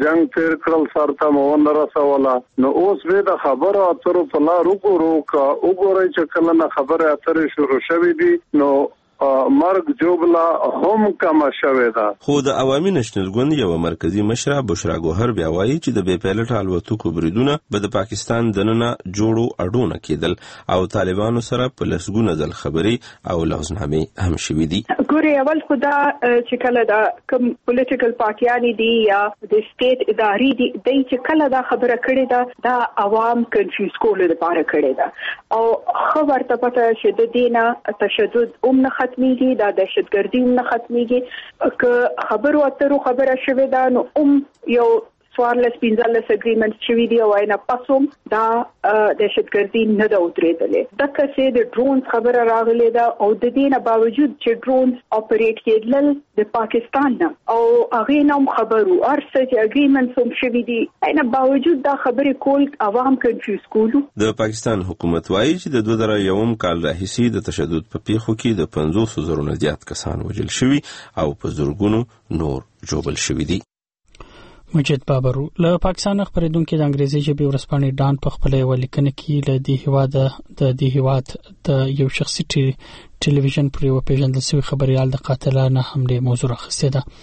تیر کړل سرته مون رسوله نو اوس به د خبره اترو په لار وګورئ چې کله نه خبره اترې شروع شوې دي نو مرګ جوبلا هم کم شوه دا. خو د عوامي نشنل ګوند یو مرکزی مشره بشرا ګوهر بیا وایي چې د بې پیلوټ الوتکو بریدونه به د پاکستان دننه جوړو اډونه کېدل او طالبانو سره په لسګونه ځل خبري او لغزنامې هم شوې دي. ګوري اول خدا چې کله دا کوم پولیټیکل پارټیانی دي یا د سټیټ ادارې دي د چې کله دا خبره کړې دا عوام کنفیوز کول لپاره کړې ده او خبر ته پته چې د دینه تشدد نه ختميږي دا دهشتګردي نه ختميږي که خبرو اترو خبره شوه دا نو یو سوارلس پینځلس اګریمنټ چې دی او نه پاسوم دا دهشتګردي نه دا وترېدلې د کسې د ډرون خبره راغلې ده او د دې نه باوجود چې ډرون اپریټ کېدل د پاکستان نه او هغه نوم خبرو ارسه چې اګریمنټ هم شوی دی نه باوجود دا خبره کول عوام کنفیوز کولو. د پاکستان حکومت وایي چې د 2001 کال راهیسې د تشدد په پیښو کې د 500,000 نه زیات کسان وژل شوي او په زرګونو نور جوړل شوي دي. مجید بابرو له پاکستان خبرېدونکو د انګریزي ژبې ورسپانې ډان په خپل ولیکنه کې له دې هیواد د یو شخصي ټلویزیون پر یو پیژندل شوی خبريال د قاتلانه حمله موضوع راخسته ده.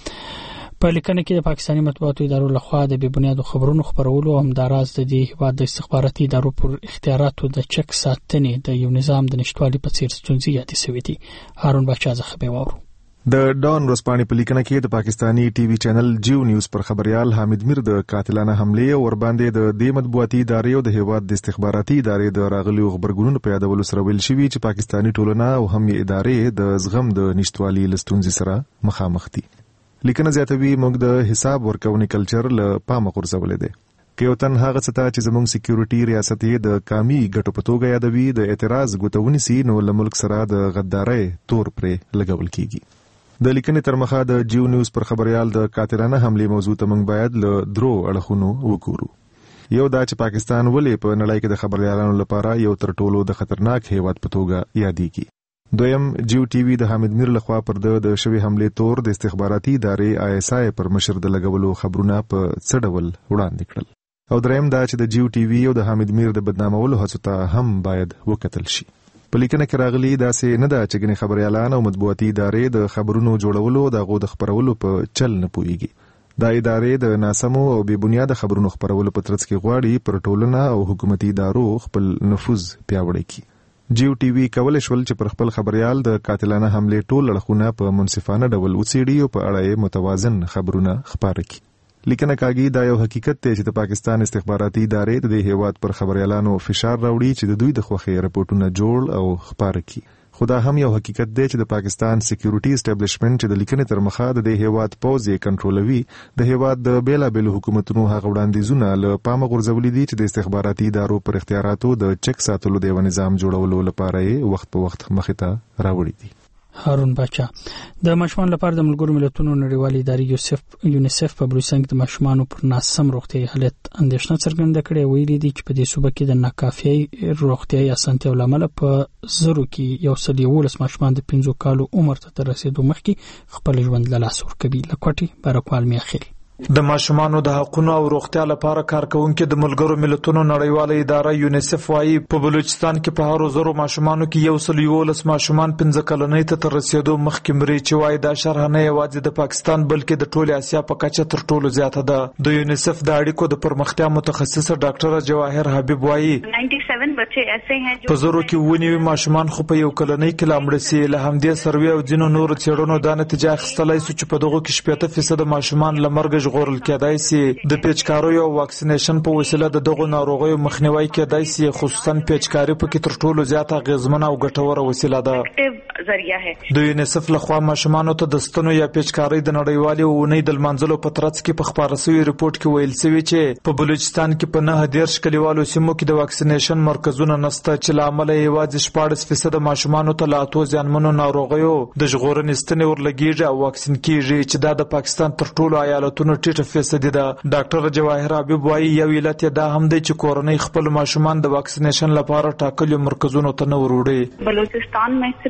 په لیکنه کې د پاکستاني مطبوعاتو ادارو لخوا د بې بنیادو خبرونو خبرولو او همداراز د دې هیواد د استخباراتي ادارو پر اختیاراتو د چک ساتنې د یو نظام د نشټوالي په څیر ستونزې یادې شوې دي. هارون بچا زخه وورو د ډان ورسپانې په لیکنه کې د پاکستانی ټي وي چینل جیو نیوز پر خبريال حامد میر د قاتلانه حمله ور باندې د دې مطبوعاتي ادارې او د هیواد د استخباراتي ادارې د راغليو خبرګونونو په یادولو سره ویل شوی چې پاکستانی ټولنه او هم یې ادارې د زغم د نشټوالي لستونزې سره مخامخ دي. لیکنه زیاتوي موږ د حساب ورکونې کلچر له پامه غورځولې ده. که یو تن هغه څه ته چې زموږ سکیورټي ریاست یې د کامي ګټو په توګه یادوي د اعتراض غوتونی سي نو له ملک سره د غدارۍ تور پرې لګول کیږي. د لیکنې تر مخه د جیو نیوز پر خبريال د قاتلانه حمله موضوع ته موږ باید له درو اړخونو وګورو. یو دا چې پاکستان ولې په نړۍ کې د خبريالانو لپاره یو تر ټولو د خطرناک هیواد په توګه یادېږي. دویم جیو ټي وي د حامد میر لخوا پر د شوی حمله تور د استخباراتي ادارې ISI پر مشر د لګولو خبرونه په څه ډول وړاندې کړل. او دریم دا چې د جیو ټي وي او د حامد میر د بدنامولو هڅو ته هم باید وکتل شي. په لیکنه کې راغلي داسې نه ده چې ګنې خبريالان او مطبوعاتي ادارې د خبرونو جوړولو د غو د خبرولو په چل نه پويږي. دا ادارې د ناسمو او بې بنیاده خبرونو خبرولو په ترڅ کې غواړي پر ټولنه او حکومتي ادارو خپل نفوذ پیاوړی کړي. جیو ټي وي کولای شول چې پر خپل خبريال د قاتلانه حمله ټول اړخونه په منصفانه ډول وڅېړي او په اړه متوازن خبرونه خپاره کړي. لیکنه کاږي دا یو حقیقت دی چې د پاکستان استخباراتي ادارې د هیواد پر خبريالانو فشار راوړي چې د دوی د خوخي رپورټونه جوړ او خپاره کړي. خدا هم یو حقیقت دی چې د پاکستان سکیورټي اسټابلیشمنت چې د لیکنې تر مخه د هیواد پوز یې کنټرولوي د هیواد د بیلابل حکومتونو هغه وړاندیزونه له پامه غورځولې دي چې د استخباراتي ادارو پر اختیاراتو د چک ساتلو د نظام جوړولو لپاره یې وخت په وخت مخې ته راوړي دي. هارون بچا د ماشومان لپاره د ملګرو ملتونو نړیوالې ادارې یونیسف په بروسنګ د ماشومان پر ناسم روغتیايي حالت اندېښنه څرګنده کړې ویلي دي چې په دې صوبه کې د ناکافي روغتیايي اسانتیاو لامل په زرو کې یو سل 11 ماشومان د 15 کالو عمر ته رسیدو مخکې خپل ژوند له لاسه ورکوي. لکوټي برکوال میاخیل د ماشومانو د حقوقو او روغتیا لپاره کارکونکو د ملګرو ملتونو نړیواله اداره یونیسف وايي په بلوچستان کې په هر زرو ماشومانو کې یو سل 11 ماشومان 15 کلنۍ ته رسیدو مخکې مري چې وايي دا شرح نه یوازې د پاکستان بلکې د ټول اسیا په کچه تر ټولو زیاته ده. د یونیسف د اړیکو د پرمختیا متخصصه ډاکټر جواهر حبیب وايي 97 بچي ایسه ہیں په زرو کې ونیوي ماشومان خو په یو کلنۍ کې لامړ سي. له همدې سروي او ځینو نور څېړنو دا نتیجه اخیستلای سو چې په دغه کې 70% ماشومان لمرګ غورل کېدای سي. د پیچکارو او واکسینیشن په وسیله د دغه ناروغیو مخنیوي کېدای سي، خصوصا پیچکاری په کې تر ټولو زیات اغیزمنه او ګټوره وسیله ده. ذریعہ ہے د یونیسف لخوا ماشومان ته د ستنو یا پیچکاری د نړیوالې اونۍ د منځلو په ترڅ کې په خبره شوی ریپورت کې ویل شوی چې په بلوچستان کې په 9 کلیوالو سیمو کې د واکسینیشن مرکزونه نشته چې لامل یې 14% ماشومان ته لا تو ځانمنو ناروغیو د ژغورنې ستنې ورلګیږي او واکسین کیږي چې د پاکستان تر ټولو ایالتونو ټیټه فیصدي ده. ډاکټر جواهر حبیب وايي یو علت دا هم دی چې کورنۍ خپل ماشومان د واکسینیشن لپاره ټاکلو مرکزونو ته نه وروړي. بلوچستان में सिर्फ 16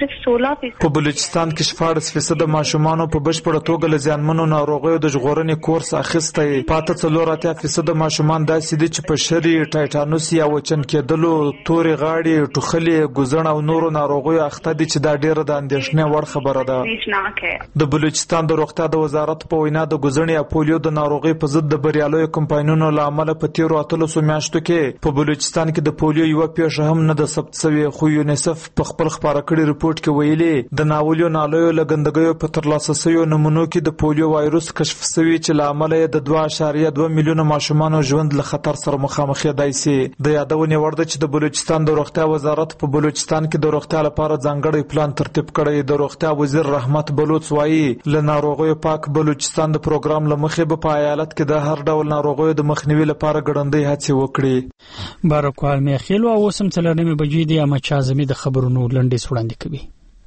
په بلوچستان کې 14% ماشومان په بشپړه توګه له ځانمنو ناروغیو د ژغورنې کورس اخیستی. پاته 4% ماشومان داسې دي چې په شری، ټایټانوس یا وچن کېدلو، تورې غاړې، ټوخلې، ګوزڼ او نورو ناروغیو اخته دي چې دا ډیره د اندېښنې وړ خبره ده. د بلوچستان د روغتیا د وزارت په وینا د ګوزڼ یا پولیو د ناروغي په ضد د بریالیو کمپاینونو له امله په تیرو 13 میاشتو کې په بلوچستان کې د پولیو یو پیښه هم نه د ثبت شوې، خو یونیسف په خپل خبره کړي ریپورت کې ویلي د ناولیو نالیو لګندګیو په ترلاسه شویو نمونو کې د پولیو وایروس کشف شوی چې له امله د 2.2 میلیونه ماشومان ژوند له خطر سره مخامخ دی سي. د یادونې وړ ده چې د بلوچستان د روغتیا وزارت په بلوچستان کې د روغتیا لپاره ځانګړی پلان ترتیب کړی. د روغتیا وزیر رحمت بلوچ وایي له ناروغیو پاک بلوچستان د پروګرام لمخې په ایالت کې د هر ډول ناروغیو د مخنیوي لپاره ګړندۍ هڅې وکړي. بارکوال میخیل او اوسم څلورنیمه بجې دی اما چازمي د خبرونو لنډیز وړاندې کوي.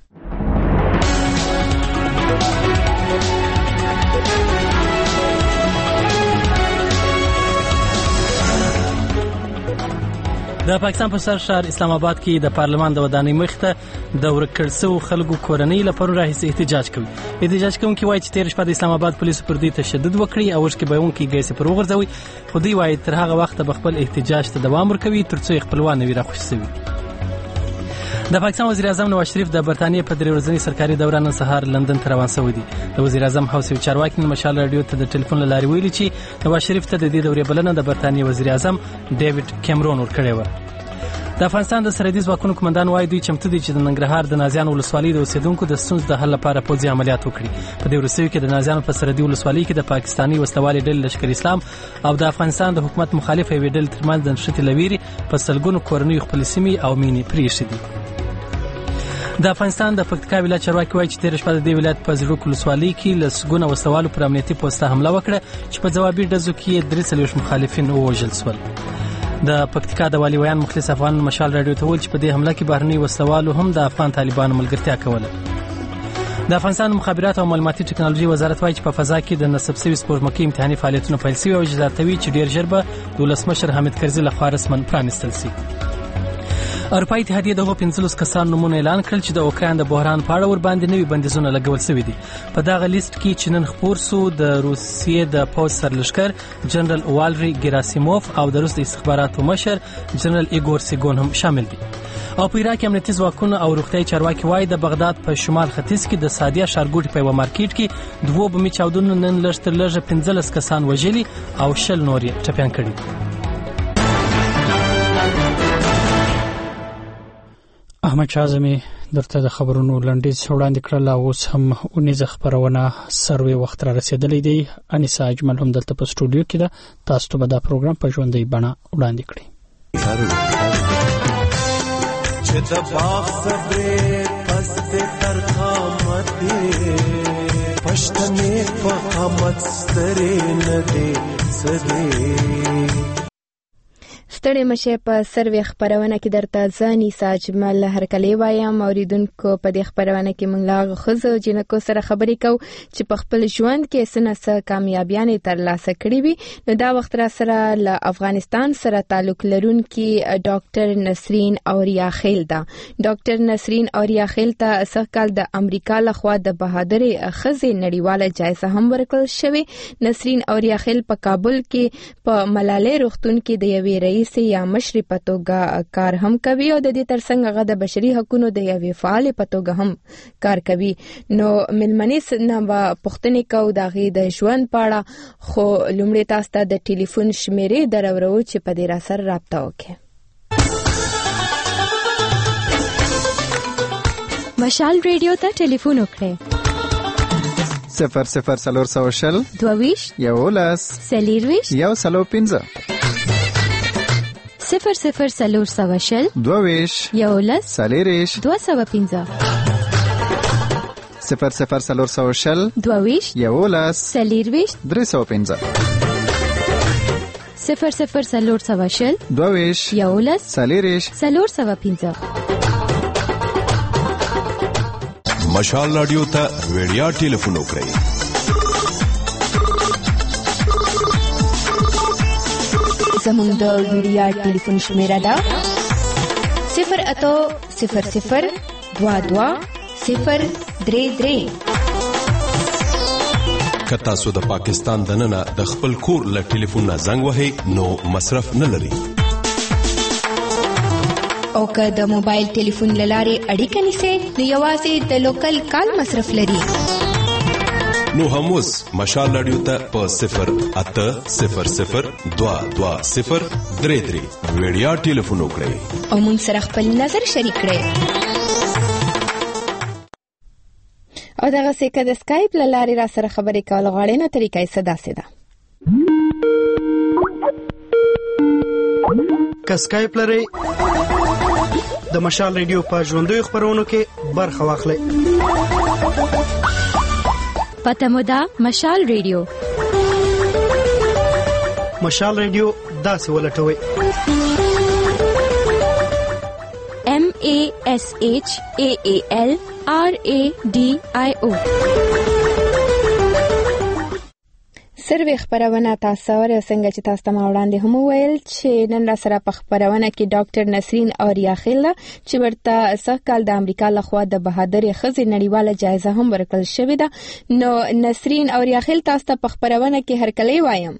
د پاکستان په سر شهر اسلام آباد کې د پارلمان د ودانۍ مخته د ورکړ شوو خلکو کورنۍ لپاره راهیسې احتجاج کوي. احتجاج کوونکي وایي چې تیر شپه د اسلام آباد پولیسو پر دوی تشدد وکړي او ورشکې بهونکي ګیسې پر وغورځوي، خو دوی وایي تر هغه وخته به خپل احتجاج ته دوام ورکوي ترڅو خپلوان نه وي راخوشي شوي. د پاکستان وزیر اعظم نواز شریف د برتانیې په 3 ورځني سرکاري دوره نن سهار لندن ته روان شوی دی. د وزیر اعظم حوث چارواکي مشال رادیو ته د ټلیفون لارې ویلي چې نواز شریف ته د دې دورې بلنه د برتانیې وزیر اعظم ډیوډ کیمرون ورکړې و. د افغانستان د سرحدي ځواکونو کمانډان وایي دوی چمتو دي چې د ننګرهار د نازیان ولسوالۍ د اوسیدونکو د ستونزو د حل لپاره پوځي عملیات وکړي. په دې وروستیو کې د نازیانو په سرحدي ولسوالۍ کې د پاکستاني وسلوالې ډلې لشکر اسلام او د افغانستان د حکومت مخالف یوې ډلې ترمنځ د نښتې لویري په سلګونو کورنیو خپلې سیمې او مینې پرېښې دي. د افغانستان د پکتیکا ولایت چارواکي وایي چې تیر شپه د دې ولایت په زړه ولسوالۍ کې لسګونه وسلوالو پر امنیتي پوسټه حمله وکړه چې په ځوابي ډزو کې 43 مخالفین ووژل شول. د پکتیکا د والي ویان مخلص افغان مشال رادیو ته ویل چې په دې حمله کې بهرني وسلوالو هم د افغان طالبانو ملګرتیا کوله. د افغانستان مخابرات او معلوماتي ټکنالوژي وزارت وایي چې په فضا کې د نصب شوي سپوږمکۍ امتحاني فعالیتونه پیل شوي او اجازه چې ډیر ژر به د ولسمشر حامد کرزي لخوا رسماً پرانیستل شي. اروپایي اتحادیه دغه 15 کسانو نومونه اعلان کړل چې د اوکراین د بحران په اړه ور باندې نوي بندیزونه لګول شوي دي. په دغه لیست کې چې نن خپور سو د روسیې د پوځ سرلښکر جنرال والری ګراسیموف او د روس د استخباراتو مشر جنرال ایګور سیګون هم شامل دي. او په عراق کې امنیتي ځواکونه او روغتیايي چارواکي وایي د بغداد په شمال ختیځ کې د سادیا ښارګوټي په یو مارکیټ کې 2 بمي چاودنو نن لږ تر لږه 15 کسان وژلي او 10 نور یې ټپیان کړي. احمد شازمي درته د خبرونو لنډیز وړاندې کړل او اوس هم اونیزه خبرونه سروي وخت را رسیدلی دی. انیسا اجمل هم دلته په سټوډیو کې ده. تاسو ته به دا پروګرام په ژوندۍ بڼه وړاندې کړي. چې د باغ صبر پس تر قامت پښتنې په قامت سترې نه دي سدي ستړي مشه په سروي خبرونه کې درته ځاني ساجمل هر کلی وایم اوریدونکو په دې خبرونه کې موږ لاغه خزو جنکو سره خبرې کو چې په خپل ژوند کې سنه کامیابیانه ترلاسه کړې وي. نو دا وخت را سره له افغانستان سره تعلق لرونکي ډاکټر نسرین اوریا خیل ده. ډاکټر نسرین اوریا خیل ته سرکال د امریکا لخوا د بهادر خزې نړیواله جایزه هم ورکړل شوې. نسرین اوریا خیل په کابل کې په ملالۍ روغتون کې د یوې رئیس یا مشري په توګه کار هم کوي او د دې ترڅنګ هغه د بشري حقوقو د یوې فعال په توګه هم کار کوي. نو ملمنې نه پښتنې کو دغه د ژوند پاړه خو لومړی تاسو ته د ټلیفون شمیرې درورو چې په دې را سره رابطه وکړي. مشال ریډیو ته ټلیفون وکړئ 00 22 یولس سلیرویش یو سلو 15 00 22 یولس سلیریش 215 00 22 یولس سلیرویش 315 00 22 یولس سلیریش 315 مشال رادیو ته ویډیا ټلیفون وکړئ زموږ د ویډیا ټلیفون شمیره ده 0800022 033 کتا سو د پاکستان دننه د خپل کور له ټلیفون نه زنګ وهي نو مصرف نه لري او که د موبایل ټلیفون لاره اړیکه نیسي نو یوازې د لوکل کال مصرف لري نو هم اوس مشال رادیو ته په 08000220333 ویډیا ټلیفون وکړئ او موږ سره خپل نظر شریک کړئ او دغه سکه د اسکایپ لاره را سره خبرې کول غواړي نو طریقې صدا سده که اسکایپ لري د مشال رادیو په ژوندۍ خبرونو کې برخه واخلئ پته مو ده مشال رادیو مشال رادیو داسې ولټوي MASHAALRADIO سروې خبرونه تاسو ور څنګه چې تاسو ته وړاندې هم ویل چې نن را سره په خبرونه کې ډاکټر نسرین اوریاخیل چې ورته سږکال د امریکا لخوا د بهادر ښځې نړیواله جایزه هم ورکړل شوې ده نو نسرین اوریاخیل تاسو ته په خبرونه کې هرکلی وایم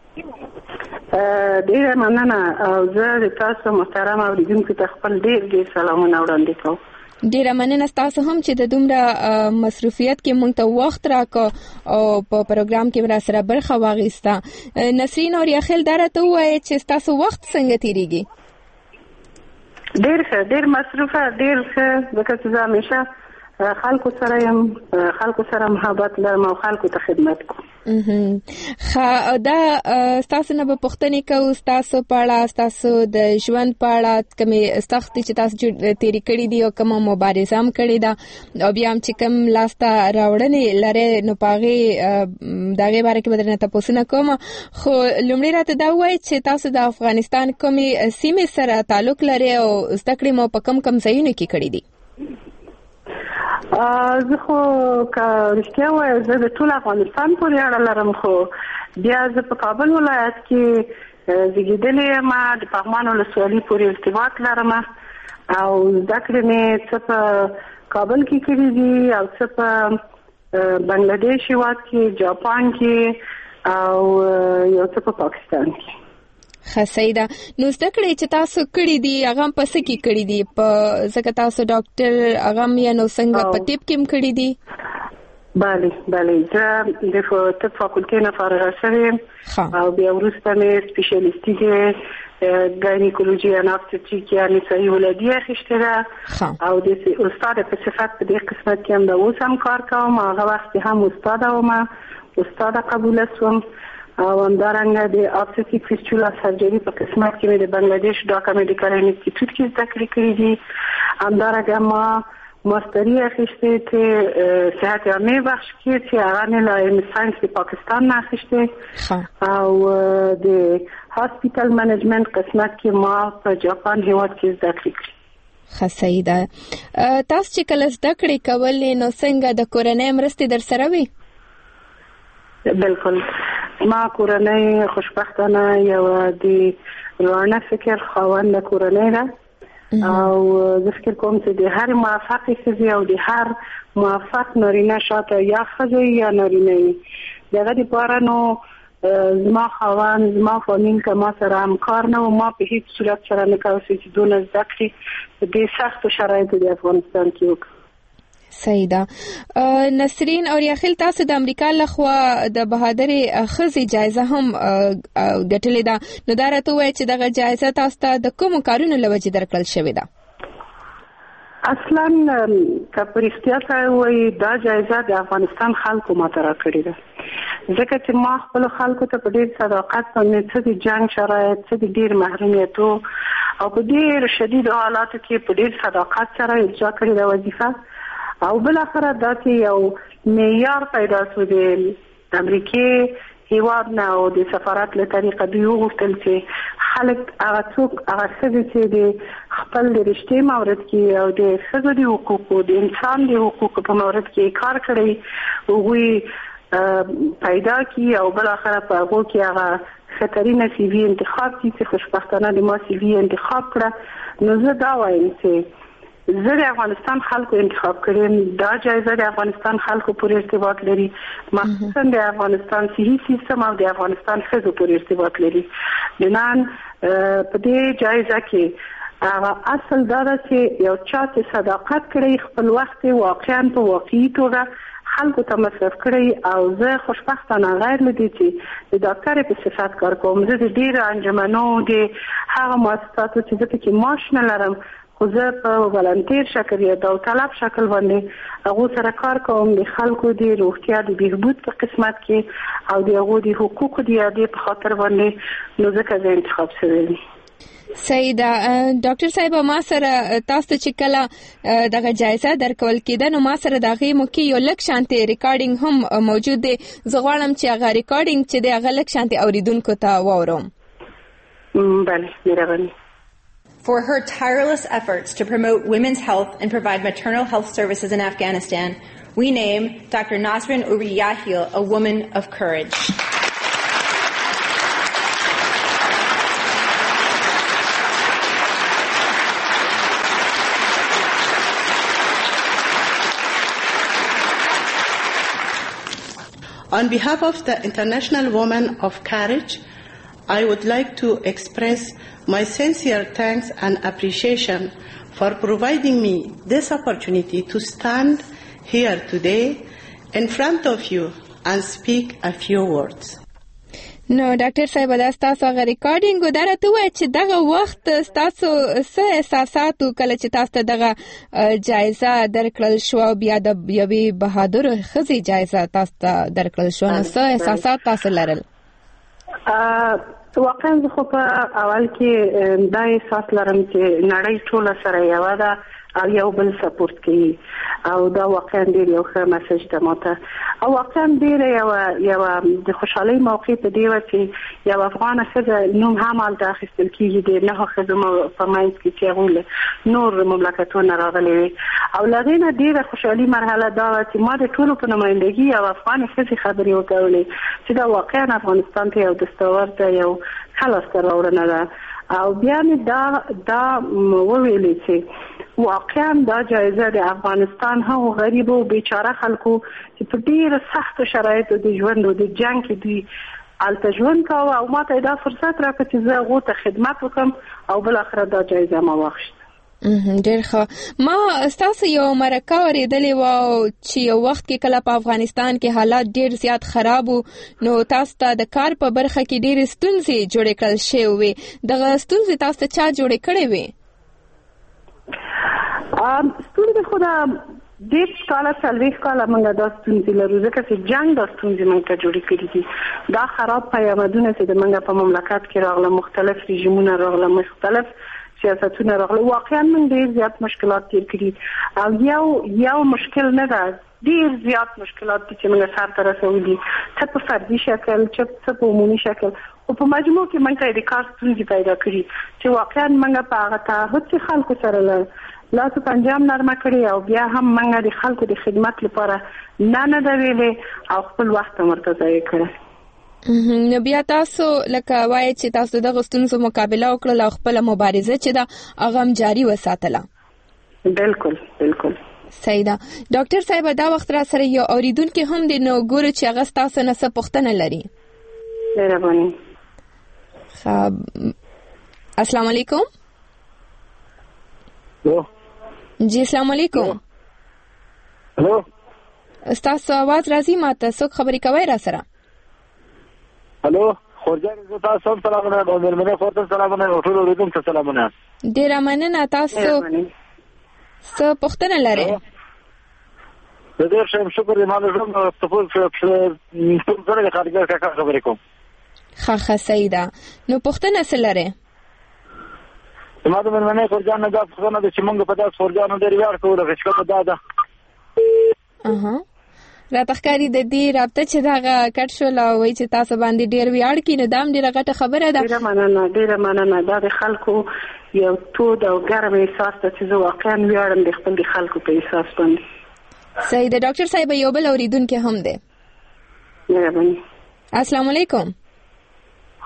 ډیر مننه او زه تاسو محترم اوریدونکو ته خپل ډیر سلامونه وړاندې کوم ډیره مننه تاسو هم چې د دومره مصروفیت کې مونږ ته وخت راکو او په پروګرام کې را سره برخه واغیسته نسرین اوریاخیل درته وایي چې تاسو وخت څنګه تیریږي ډیر مصروفه ډیر ځکه چې زه همیشه خلکو سره محبت لرم او خلکو ته خدمت کوم دا تاسو نه په پښتني کې تاسو پاړه تاسو د ژوند پاړه کومه سخت چې تاسو تیری کړی دی او کومه مبارزه هم کړی دا او بیا هم چې کوم لاسته راوړنې لري نو پاغي دغه باره کې بدرنه تاسو نه کوم خو لومړی راته دا وایي چې تاسو د افغانستان کومه سیمه سره تعلق لري او زده مو په کم ځایونو کې کړی دی زه خو که رښتیا وایم زه د ټول افغانستان پورې اړه لرم خو بیا زه په کابل ولایت کې زیږېدلې یم د پغمان ولسوالۍ پورې ارتباط لرم او زده کړې مې څه په کابل کې کړي دي او څه په بنگلادیش هېواد کې جاپان کې او یو څه په پاکستان کې خسیدا نو زده کړې چې تاسو کړی دی هغه په څه کې کړی دی په ځکه تاسو ډاکټر هغه یا نو څنګه په طب کې کړی دی bale زه د طب فاکولټې نه فارغه شوم او بیا وروسته مې سپیشلیستي کې ګاینیکولوژي او obstetric یعنی صحیح ولادت اخیسته ده او د استاد په صفت په دې قسمت کې هم د اوس هم کار کوم هغه وخت هم استاد قبول شوم او همدارنګه د obstetric fistula surgery په قسمت کې د بنگلادیش ډاکا میډیکل انسټیټیوټ کې زده کړې کړې دي همدارنګه ما ماستری اخیسته چې صحت عامه بخش کې چې هغه نه علم ساينس په پاکستان نه اخیسته او د هاسپټل منیجمنت قسمت کې ما په جاپان هیواد کې زده کړې خسیدا تاسو چې کله زده کړې کولې نو څنګه د کورنۍ مرستې در سره وي بالکل ما کورنۍ خوشبختانه یو د روانه فکر خاوند کورنۍ ده او زه فکر کوم چې د هر موافق ښځې او د هر موافق نارینه شاته یا ښځې یا نارینه دغه لپاره نو زما خاوند زما فامیل که ما سره همکار نه و ما په هیڅ صورت سره نه کولی چې دونه زده کړې په دې سختو شرایطو د افغانستان کې وکړو سیدا نسرین اوریاخیل تاسو د امریکا لخوا د بهادر ښځې جایزه هم ګټلې ده نو دا راته وایي چې دغه جایزه تاسو ته د کوم کارونو لوجه درکړل شوې ده اصلا که په رښتیا سره وایي دا جایزه د افغانستان خلکو ماته راکړې ده ځکه چې ما خپل خلکو ته په ډېر صداقت باندې څه د جنګ شرایط څه د ډېر محرومیتو او په ډېر شدیدو حالاتو کې په ډېر صداقت سره اجرا کړې ده وظیفه او بل اخر دا چې یو معیار پیدا شو د امریکای هیواد نه او د سفارت له طریقه دوی وغوښتل چې خلک هغه څوک هغه څه چې د خپل د رښتې مورد کې او د ښځو د حقوقو د انسان د حقوقو په مورد کې کار کړی هغوی پیدا کی او بل اخر په هغه کې هغه خطرینه سی وی انتخاب کی چې خوشبختانه د ما سی وی انتخاب کړه نو زه دا وایم چې زه د افغانستان خلکو انتخاب کړم. دا جایزه د افغانستان خلکو پورې ارتباط لري، مخصوصا د افغانستان صحي سیستم او د افغانستان ښځو پورې ارتباط لري. نن په دې جایزه کې اصل دا ده چې یو چا چې صداقت کړی، خپل وخت واقعا په واقعي توګه خلکو ته مصرف کړی، او زه خوشبختانه غیر لدی چې د ډاکټر په صفت کار کوم. زه د ډیرو انجمنو د هغه مؤسساتو چې زه پکې معاش نه لرم، خو زه په ولنټیر شکل یا داوطلب شکل باندې هغه سره کار کوم د خلکو د روغتیا د بهبود په قسمت کې او د هغو د حقوقو د یادې په خاطر باندې نو ځکه زه انتخاب شوی. سیدا ډاکټر صاحب، ما سره تاسو چې کله دغه جایزه درکول کېده نو ما سره دغه موکي یو لک شانتي ریکارډینګ هم موجود دی. زه غواړم چې هغه ریکارډینګ چې دی هغه لک شانتي اوریدونکو ته واورم. بله، مهرباني. For her tireless efforts to promote women's health and provide maternal health services in Afghanistan, we name Dr. Nasrin Uri Yahil a woman of courage. On behalf of the International Women of Courage, I would like to express my sincere thanks and appreciation for providing me this opportunity to stand here today in front of you and speak a few words. نو ډاکټر صاحب، دا تاسو غو ریکارډینګ درته وای چې دغه وخت تاسو څه احساسات کله چې تاسو دغه جایزه درکړل شو، بیا د یوې بهادر ښځې جایزه تاسو درکړل شو، نو څه احساسات تاسو لرل؟ واقعا زه خو په اول کې دا احساس لرم چې نړۍ ټوله سره یو ده او یو بل سپورت کوي، او دا واقعا ډیر یو ښه میسج ده ماته. او واقعا ډیر یو د خوشحالۍ موقع په دی چې یو افغان ښځه نوم هم هلته اخیستل کېږي د نهو ښځو په منځ کې چې هغوی نور مملکتونه راغلي وي. او له هغې نه ډیره خوشحالي مرحله دا وه چې ما د ټولو په نمایندګي یو افغان ښځې خبرې وکولې چې دا واقعا افغانستان ته یو دستاورده یو ښه لاسته راوړنه ده. او بیا مې دا وویلې چې واقعا دا جایزه د افغانستان هغو غریبو بیچاره خلکو چې په ډیره سختو شرایطو د ژوند او د جنګ کې دوی هلته ژوند کاوه، او ما ته دا فرصت راکړه چې زه هغو ته خدمت وکړم او بالاخره دا جایزه ما واخیسته. ډېر ښه. ما ستاسو یو مرکه اورېدلې وه چې یو وخت کې کله په افغانستان کې حالات ډېر زیات خراب وو، نو تاسو ته د کار په برخه کې ډېرې ستونزې جوړې کړل شوې وې. دغه ستونزې تاسو ته چا جوړې کړې وې؟ ستونزې خو دا ډېر کاله 40 کاله موږ دا ستونزې لرو، ځکه چې جنګ دا ستونزې موږ ته جوړې کړي دي. دا خراب پیامدونه چې د موږ په مملکت کې راغله، مختلف رژیمونه راغله، مختلف سیاستونه راغله، واقعا موږ ډېر زیات مشکلات تیر کړي. او یو مشکل نه ده، ډېر زیات مشکلات دي چې موږ سر ته رسولي، څه په فردي شکل، څه په عمومي شکل، خو په مجموع کې موږ ته د کار ستونزې پیدا کړي چې واقعا موږ په هغه تعهد چې خلکو سره لاسو پنجام نرمه کړي، او بیا هم موږ د خلکو د خدمت لپاره نه ده ویلې او خپل وخت هم ورته ضایع کړی. نو بیا تاسو لکه وایي چې تاسو دغه ستونزو مقابله وکړله او خپله مبارزه چې ده هغه هم جاري وساتله. بالکل بالکل. صحیح ده. ډاکټر صاحب، دا وخت را سره یو اوریدونکي هم دی، نو ګورو چې هغه ستاسو نه څه پوښتنه لري. مهرباني. السلام علیکم. جی السلام علیکم. هلو، ستاسو आवाज راځي ماته، څوک خبرې کوي را سره؟ هلو، خورجان زه تاسو هم سلامونه او مېرمنې خورته سلامونه او ټول اوریدونکو ته سلامونه. ډېره مننه. تاسو څه پوښتنه لرئ؟ زه ډېر ښه یم، شکر دی. ما د ژوند ټول سره د خارجه کاکا خبرې کوم. ښه صحیح ده. نو پوښتنه څه لرئ؟ زما د مېرمنې خورجان نه دا پوښتنه ده چې موږ په داسې خورجانو ډېر ویاړ کوو، لکه چې کومه دا ده. راته ښکاري د دې رابطه چې دغه کټ شول او وایي چې تاسو باندې ډېر ویاړ کړي، نو دا هم ډېره غټه خبره ده. ډېره مننه. دا د خلکو یو تود او ګرم احساس ده چې زه واقعا ویاړم د خپل خلکو په احساس باندې. صحیح ده. ډاکټر صاحب، یو بل اوریدونکی هم دی. مهرباني. السلام علیکم.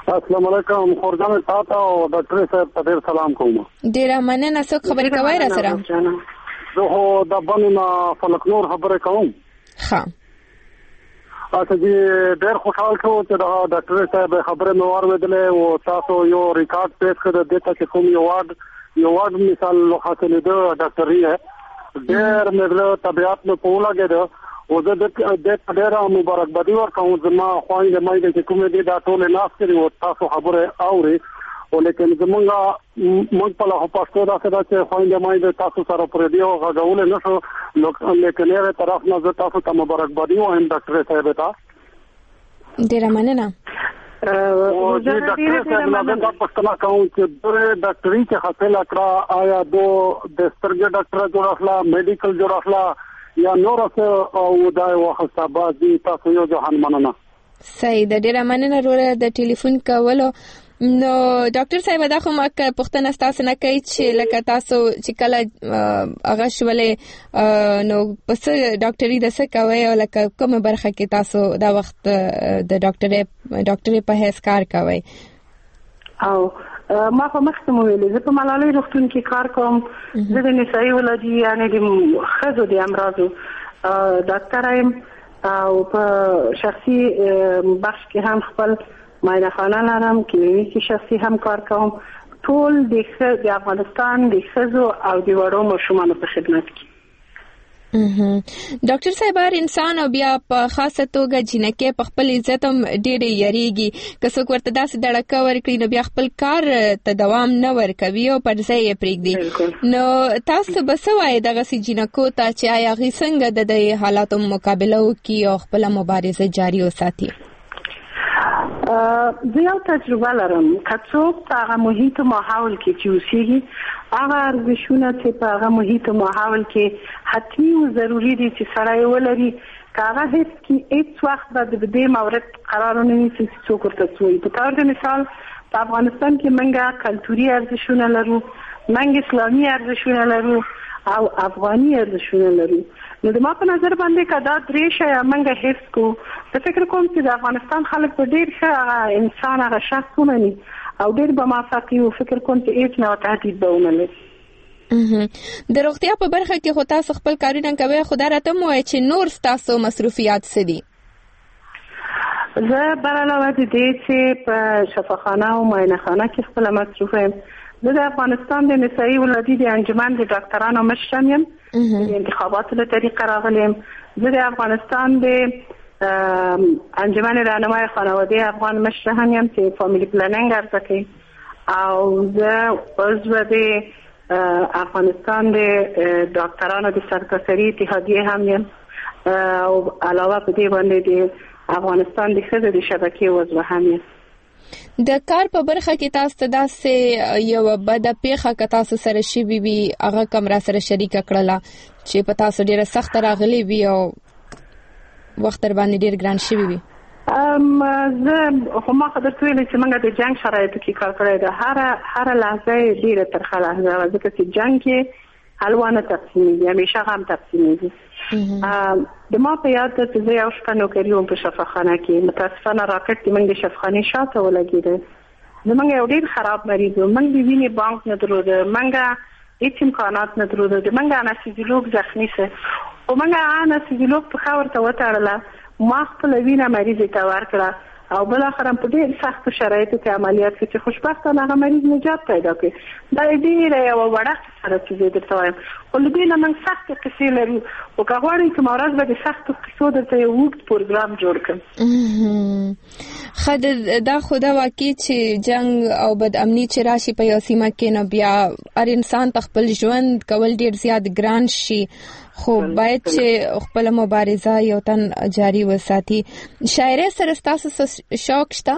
السلام علیکم خورجان تاسو او ډاکټر صاحب ته ډیر سلام کوم. ډیر مننه. څوک خبرې کوي را سره؟ زه هو د بنو فلکنور خبرې کوم. ښه. اته دې ډیر خوشاله شو چې دا ډاکټر صاحب خبرې نو اوریدلې او تاسو یو ریکارډ پیښ کړی د دې چې کوم یو وارد مثال حاصل دی ډاکټري ہے ډیر مګله طبيعت په پولا کې او د ډېر مبارکبادي ورکوم زما خوایند مې د کومې د ټول ناس کړي او تاسو خبره اوري او لیکن زمونږه موږ په له پښتو راځه چې خوایند مې د تاسو سره پر دی او غوول نه شو لیکن یې طرف نه زه تاسو ته مبارکبادي وایم ډاکټر صاحب ته. ډېر مننه. او د ډاکټر صاحب نه پښتنه کوم چې د ډاکټري چې حاصل کړه آیا دو د سترګې ډاکټر جوړخلا میډیکل جوړخلا یا نور څه او دای وخت بازي تاسو یو ځان مننه. صحیح ده. ډېر مننه وروره د ټلیفون کولو. نو ډاکټر صاحب دا خو مکه پښتنه تاسو نه کوي چې لکه تاسو چې کله هغه شولې نو پس ډاکټري د څه کوي او لکه کومه برخه کې تاسو دا وخت د ډاکټري په هیڅ کار کوي؟ او ما په مخکې مو ویلې زه په ملالۍ روغتون کې کار کوم. زه د نسایي ولادي یعنې د ښځو د امراضو ډاکټر یم او په شخصي بخش کې هم خپل معاینه خانه لرم، کلینیکي شخصي هم کار کوم. ټول د افغانستان د ښځو او د وړو ماشومانو په خدمت کې. ډاکټر صاحب هر انسان او بیا په خاصه توګه جنکه په خپل عزت هم ډېر یریږي که څوک ورته داسې دړکه ورکړي نو بیا خپل کار ته دوام نه ورکوي او پر ځای یې پرېږدي. نو تاسو به څه وایئ دغسې جنکو ته چې آیا هغوی څنګه د دې حالاتو مقابله وکړي او خپله مبارزه جاري وساتي؟ زه یو تجربه لرم. که څوک په هغه محیط و ماحول کې چې اوسېږي هغه ارزښتونه چې په هغه محیط و ماحول کې حتمي او ضروري دي چې سړی ولري که هغه هیڅ وخت به د دې مورد قرار نه نیسي چې څوک ورته څه وایي. په طور د مثال په افغانستان کې موږ کلتوري ارزښتونه لرو، موږ اسلامي ارزښتونه لرو او افغاني ارزښتونه لرو. نو د ما په نظر باندې که دا درې شیان موږ حفظ کړو زه فکر کوم چې د افغانستان خلک په ډېر ښه هغه انسان هغه شخص ومني او ډېر به موفق وي او فکر کوم چې هیڅ نوع تهدید به ونه لري. د روغتیا په برخه کې خو تاسو خپل کارونه کوئ خو دا راته مو وایئ چې نور ستاسو مصروفیات څه دي؟ زه بر علاوه د دې چې په شفاخانه او معاینه خانه کې خپله مصروفه یم زه د افغانستان د نسایي ولادي د انجمن د ډاکټرانو مشرم یم. د انتخاباتو له طریقه راغلی یم. زه د افغانستان د انجمن راهنمای خانواده افغان مشر هم یم چې فامیلی پلانینګ عرضه کوي او زه عضو د افغانستان د ډاکټرانو د سرتاسري اتحادیه هم یم او علاوه په دې باندې د افغانستان د ښځو د شبکې عضو هم یم. د کار په برخه کې تاسو ته داسې یو بده پیښه که تاسو سره شوې وي هغه کوم را سره شریکه کړله چې په تاسو ډېره سخته راغلې وي او وخت در باندې ډېر ګران شوی وي؟ زه خو ما خو درته ویلې چې موږ د جنګ شرایطو کې کار کړی ده. هره لحظه یې ډېره ترخه لحظه وه ځکه چې جنګ کې حلوا نه تقسیمېږي، همیشه غم تقسیمېږي. د ما په یاد ده چې زه یو شپه نوکري وم په شفاخانه کې. متاسفانه راکټ د موږ د شفاخانې شاته ولګېده. زموږ یو ډېر خراب مریض و. موږ د وینې بانک نه درلوده، موږ هیڅ امکانات نه درلوده. د موږ انستیزیولوګ زخمي سه خو موږ انستیزیولوګ پښه ورته وتړله، ما خپله وینه مریضې ته ورکړه او بالاخره په ډېر سختو شرایطو کې عملیات کې چې خوشبختانه هغه مریض نجات پیدا کړي. دا ډېره یوه وړه قصه ده چې زه درته وایم خو له دې نه موږ سختې قصې لرو خو که غواړئ کومه ورځ به د سختو قصو درته یو اوږد پروګرام جوړ کړم. ښه دا خو دا واقع چې جنګ او بدامني چې راشي په یو سیمه کې نو بیا هر انسان ته خپل ژوند کول ډېر زیات ګران شي خو باید چې خپل مبارزه یو تن جاری وساتي. شاعرۍ سره ستاسو شوق شته؟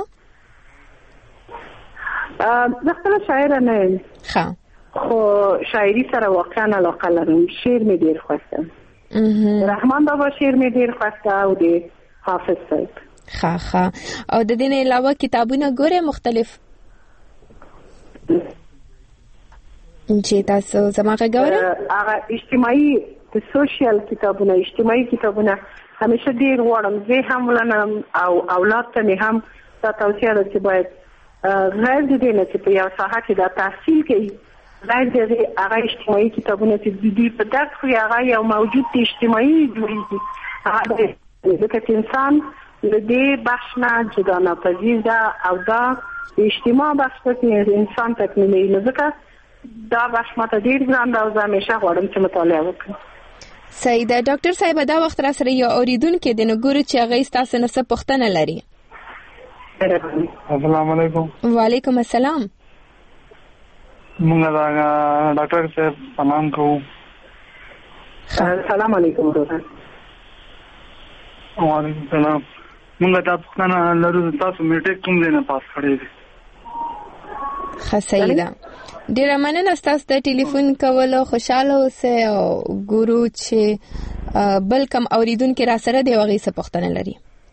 زه خپله شاعره نه یم خو شاعري سره واقعا علاقه لرم. شعر مې ډېر خوښ ده. رحمان بابا شعر مې ډېر خوښ ده او د حافظ صاحب. ښه او د دې نه علاوه کتابونه ګورئ مختلف چې تاسو زما غږ اورئ؟ هغه اجتماعي د سوشل کتابونه اجتماعي کتابونه همیشه ډېر غواړم. زه هم ولنم او اولاد ته مې هم دا توصیه ده چې باید غیر دې نه چې په یو ساحه کې د تحصیل کوي غیر دې هغه اجتماعي کتابونه چې دي په درس خو هغه یو موجود اجتماعي جوړیږي هغه ځکه چې انسان د دې بخش نه جدا ناپذیر ده او دا اجتماع بخش کې انسان تکمیلي نه ځکه دا بخش ماته ډیر ګران ده او زه همیشه غواړم چې مطالعه وکړم. صحیح ده ډاکټر صاحب دا وخت را سره یو اوریدونکو د نګورو چې هغه ستاسو نه څه پوښتنه لري. السلام علیکم. وعلیکم السلام. موږ دا ډاکټر صاحب سلام کوو. السلام علیکم. وعلیکم السلام. موږ دا پوښتنه لرو تاسو میټریک کوم ځای نه پاس کړی دی؟ ښه صحیح ده. ډیره مننه ستاسو د ټلیفون کولو. خوشاله اوسئ او ګورو چې بل کم اوریدونکو را سره دی هغه څه پوښتنه لري.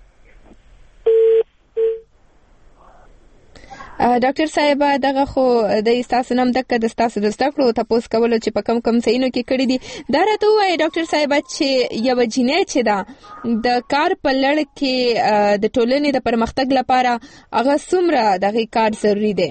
ډاکټر صاحب دغه خو د تاسو نوم د تاسو د ستکړو تاسو کولو چې په کم سینو کې کړی دي دا راته وایي ډاکټر صاحب چې یو جنې چې دا د کار په لړ کې د ټولنې د پرمختګ لپاره هغه څومره دغه کار ضروری دی؟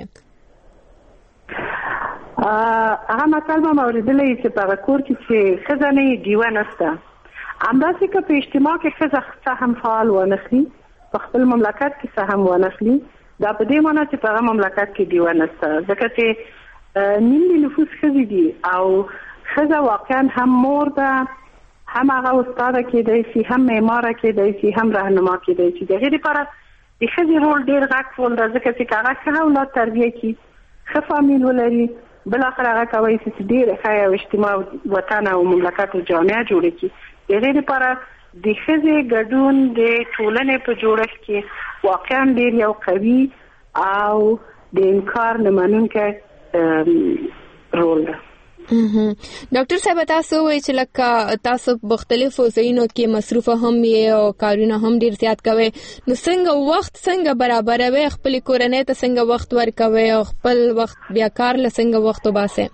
هغه مطلب ما اوریدلې چې په کور کې چې خزانه دیوه نشته همداسې که په اجتماع کې ښځه هم فعال ونخلي په خپل مملکت کې هم ونخلي دا په دې معنی چې په هغه مملکت کې دیوه نشته ځکه چې نیم نفوس ښځې دي او ښځه واقعا هم مور ده هم هغه استاده کېدای شي هم معماره کېدای شي هم رهنما کېدای شي د هغې لپاره د ښځې رول ډېر غټ رول ده ځکه چې که هغه ښه اولاد تربیه کړي ښه فامیل ولري بالاخره هغه کولی شي چې ډېره ښه یو اجتماع وطن او مملکت او جامعه جوړه کړي د هغې لپاره د ښځې ګډون د ټولنې په جوړښت کې واقعا ډېر یو قوي او د انکار نه منونکی رول ده. ډاکټر صاحب تاسو وایي چې لکه تاسو مختلفو ځایونو کې مصروفه هم یې او کارونه هم ډیر زیات کوي نو څنګه وخت څنګه برابروي خپل کورنۍ ته څنګه وخت ورکوي او خپل وخت بیا کار له څنګه وخت وباسي؟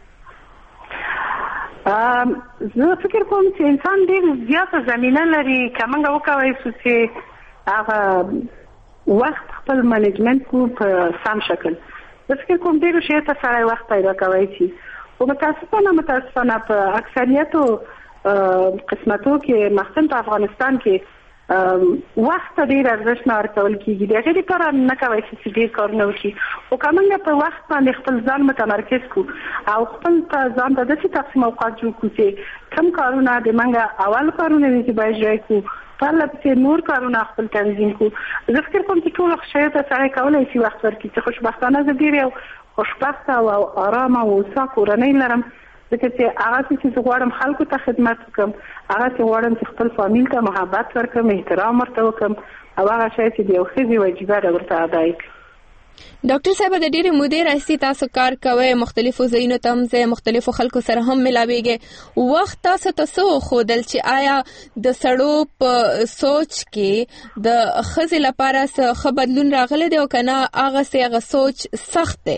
زه فکر کوم چې انسان ډیر زیاته زمینه لري که موږ وکولی شو چې هغه وخت خپل منیجمنت کو په سم شکل زه فکر کوم ډیرو شیو ته سړی وخت پیدا کولی شي خو متاسفانه په اکثریتو قسمتو کې مخصوصا په افغانستان کې وخت ډیر ارزښت نه ورکول کېږي د هغې لپاره نه کولی شي چې ډېر کارونه وکړي خو که موږ په وخت باندې خپل ځان متمرکز کړو او خپل ځان ته داسې تقسیم اوقات جوړ کړو چې کوم کارونه د موږ اول کارونه دي چې باید اجرا کړو پرله پسې نور کارونه خپل تنظیم کړو زه فکر کوم چې ټولو شیو ته سړی کولی شي وخت ورکړي چې خوشبختانه زه ډېر یو خوشبخته او آرامه او هوسا کورنۍ لرم ځکه چې هغه چې زه غواړم خلکو ته خدمت وکړم هغه چې غواړم چې خپل فامیل ته محبت ورکړم احترام ورته وکړم او هغه شی چې د یو ښځې وجیبه ده ورته ادا کړم. ډاکټر صاحب د ډېرې مودې راهیسې تاسو کار کوئ مختلفو ځایونو ته هم ځئ مختلفو خلکو سره هم ملاویږئ وخت تاسو ته څه وښودل چې آیا د سړو په سوچ کې د ښځې لپاره څه ښه بدلون راغلی دی او که نه هغه سوچ سخت دی؟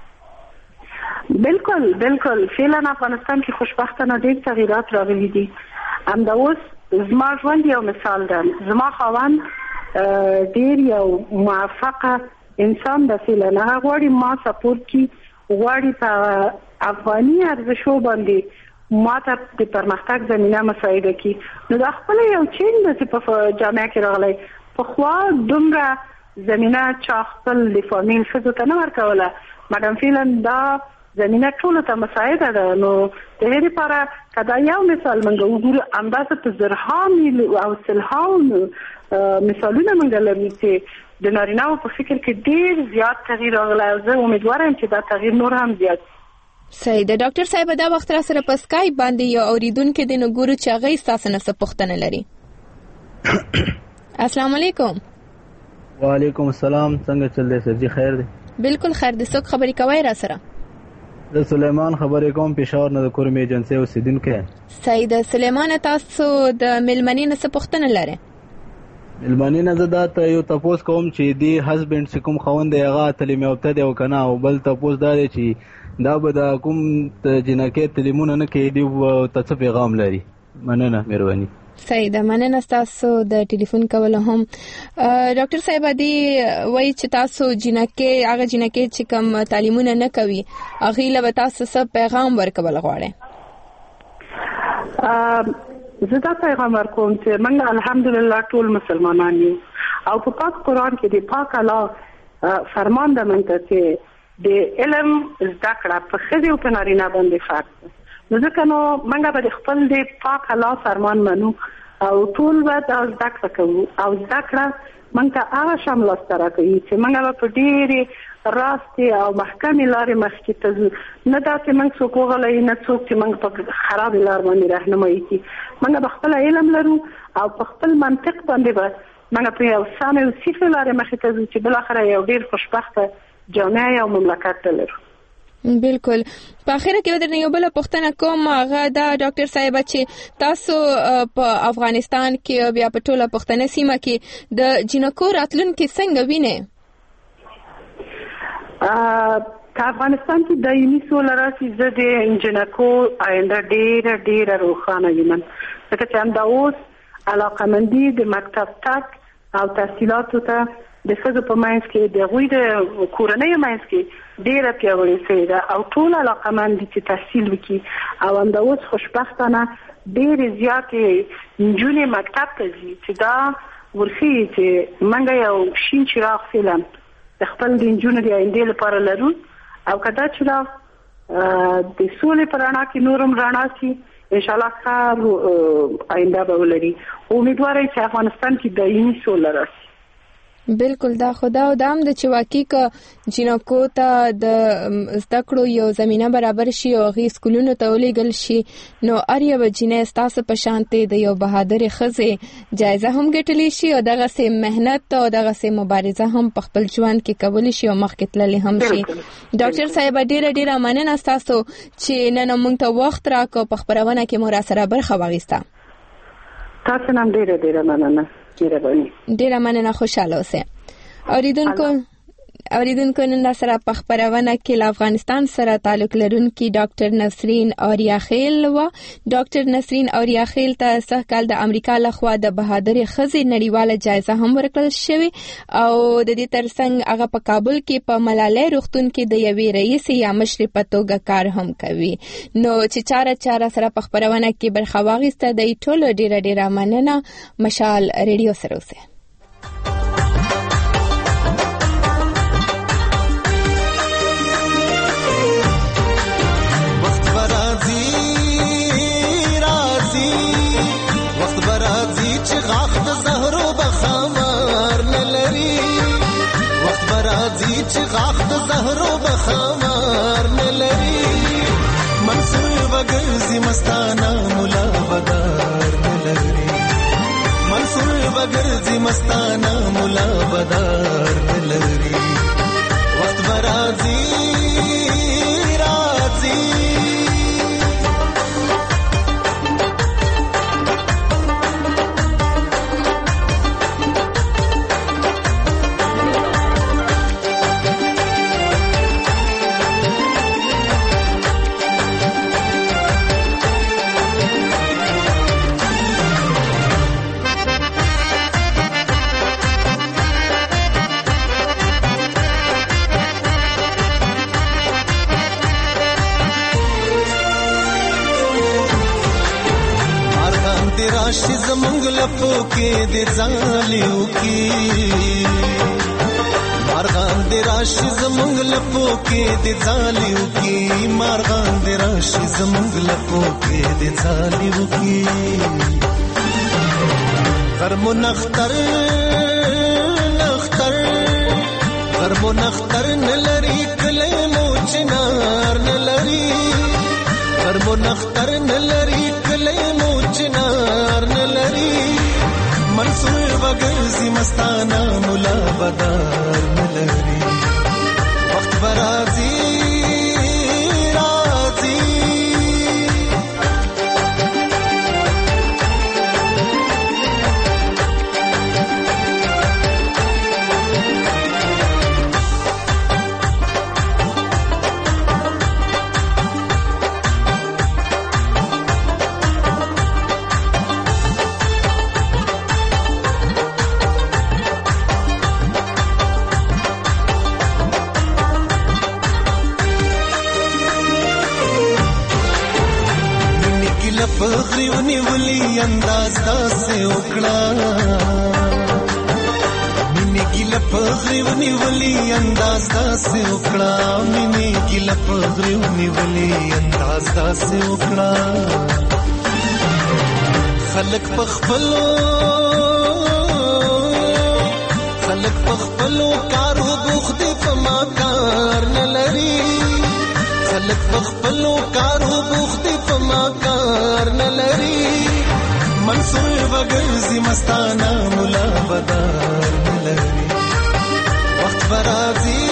بالکل فعلا افغانستان کې خوشبختانه ډېر تغیرات راغلي دي همدا اوس زما ژوند یو مثال ده زما خاوند ډېر یو موفقه انسان د فعلا هغه غواړي ما سپورټ کړي غواړي په افغاني ارزښتو باندې ما ته د پرمختګ زمینه مساعده کړي نو دا خپل یو چین د په جامعه کې راغلی پخوا دومره زمینه چا خپل د فامیل ښځو ته نه ورکوله مډم فعلا دا زمینه ټولو ته مساعده ده نو د هغې لپاره که دا یو مثال موږ وګورو همداسې په زرها او سلهاو مثالونه موږ لرو چې د نارینه‌و په فکر کې ډېر زیات تغییر راغلی او زه امیدواره یم چې دا تغییر نور هم زیات صحیح ده. ډاکټر صاحب دا وخت را سره په سکایپ باندې یو اوریدونکی دی نو ګورو چې هغه ستاسو نه څه پوښتنه لري. السلام علیکم. وعلیکم السلام. څنګه چل دی سر جی خیر دی؟ بالکل خیر دی. څوک خبرې کوي را سره؟ د سلیمان خبرې کوم پېښور نه د کورمې ایجنسۍ اوسیدونکی. صحیح ده. سلیمان تاسو د میلمنې نه څه پوښتنه لرئ؟ میلمنې نه زه دا ته یو تپوس کوم چې دی هسبینډ چې کوم خاوند دی هغه تعلیم یافته دی او که نه او بل تپوس دا دی چې دا به د کوم جنکۍ تعلیمونه نه کوي دی ته څه پیغام لري؟ مننه مهرباني. صحیح ده. مننه تاسو د ټلیفون کول هم. ډاکټر صاحب دی وای چې تاسو جنکه هغه جنکه چې کوم تعلیمونه نه کوي هغه له تاسو څخه پیغام ورکول غواړي. زه دا پیغام ورکوم چې موږ الحمدلله ټول مسلمانان یو او په پاک قرآن کې د پاک الله فرمان ده موږ ته چې د علم زده کړه په ښځې او په نارینه باندې فرض ده. نو ځکه نو موږ به د خپل د پاک الله فرمان منو او ټول به دا زده کړه کوو او زده کړه موږ ته هغه شامل ستاره کوي چې موږ به په ډېرې راستي او محکمې لارې مخکې ته ځو، نه دا چې موږ څوک وغولوي، نه څوک چې موږ په خرابې لار باندې راهنمایي کړي. موږ به خپل علم لرو او په خپل منطق باندې به موږ په یو سمې او صحیح لارې مخکې ته ځو چې بالاخره یو ډېر خوشبخته جامعه او مملکت لرو. بالکل. په اخره کې ودرنه یو بل پوښتنه کوم، هغه دا ډاکټر صاحب چې تاسو په افغانستان کې بیا په ټوله پښتنه سیمه کې د جنکو راتلونکي څنګه وینئ؟ په افغانستان کې دایمي سوله راشي، زه د جنکو آینده ډېره روښانه وینم، ځکه چې همدا اوس علاقمندي د مکتب تک او تحصیلاتو ته د ښځو په منځ کې د هغوی د کورنیو منځ کې ډېره پیاوړې شوې ده او ټول علاقمند دي چې تحصیل وکړي او همدا اوس خوشبختانه ډېرې زیاتې نجونې مکتب ته ځي چې دا ورښیي چې موږ یو شین چراغ فعلا د خپل د نجونو د آیندې لپاره لرو او که دا چراغ د سولې په رڼا کې نورم رڼا شي انشاءالله ښه آینده به ولري. امیدواره چې افغانستان کې دایمي سوله راشي. بالکل. دا خدا او دام د چواکی کا جنکو ته د زده کړو یو زمينه برابر شي او غي سکولونو ته ولېګل شي، نو اړیا وجنه تاسو په شانته د یو بهادر خزه جایزه هم ګټلی شي او دغه سه مهنت او دغه سه مبارزه هم په خپل ژوند کې کول شي او مخکې تللی هم شي. ډاکټر صاحب ډیره مننه تاسو چې نن موږ ته وخت راکو په خبرونه کې مو را سره برخه واغسته. تاسو نن ډیره مننه. ډیره مننه. خوشاله اوسئ. اوریدونکو نن سره په خبرونه کې له افغانستان سره تعلق لرونکي ډاکټر نسرین اوریاخیل و. ډاکټر نسرین اوریاخیل ته سهکال د امریکا لخوا د بهادر خزې نړیواله جایزه هم ورکړل شوې او د دې ترڅنګ هغه په کابل کې په ملالۍ روغتون کې د یوې رئیس یا مشر په توګه کار هم کوي. نو چې چاره سره په خبرونه کې برخه واغسته د ټولو ډیره مننه. مشال ریډیو سره اوسئ. چې غاخ د زهرو بخمار نه لري، منصور وګرځي مستانه مولا بدار نه لري، منصور وګرځي مستانه مولا بدار نه لري. وخت برازي راځي راشي زمونږ لپو کې د ځالیو کې، مارغان د راشي زمونږ لپو کې د ځالیو کې، مارغان د راشي زمونږ لپو کې د ځالیو کې. غرمو نختر غرمو نختر نلري کله مو چنار نلري، غرمو نختر نلري کله مو چنار نلري، منصور وګرځي مستانه مولا بدار نلري. وخت برازي راځي ګیله په غریو نیولې انداز داسې وکړه مینې ګیله په غریو نیولې انداز داسې وکړه مینې ګیله په غریو نیولې انداز داسې وکړه خلک په خپلو کارو بوخت په ما کار نه لري خلک په خپلو کارو بوخت په ما کار نه لري منصور وګرځي مستانه مولا بدار نه لري وخت برازي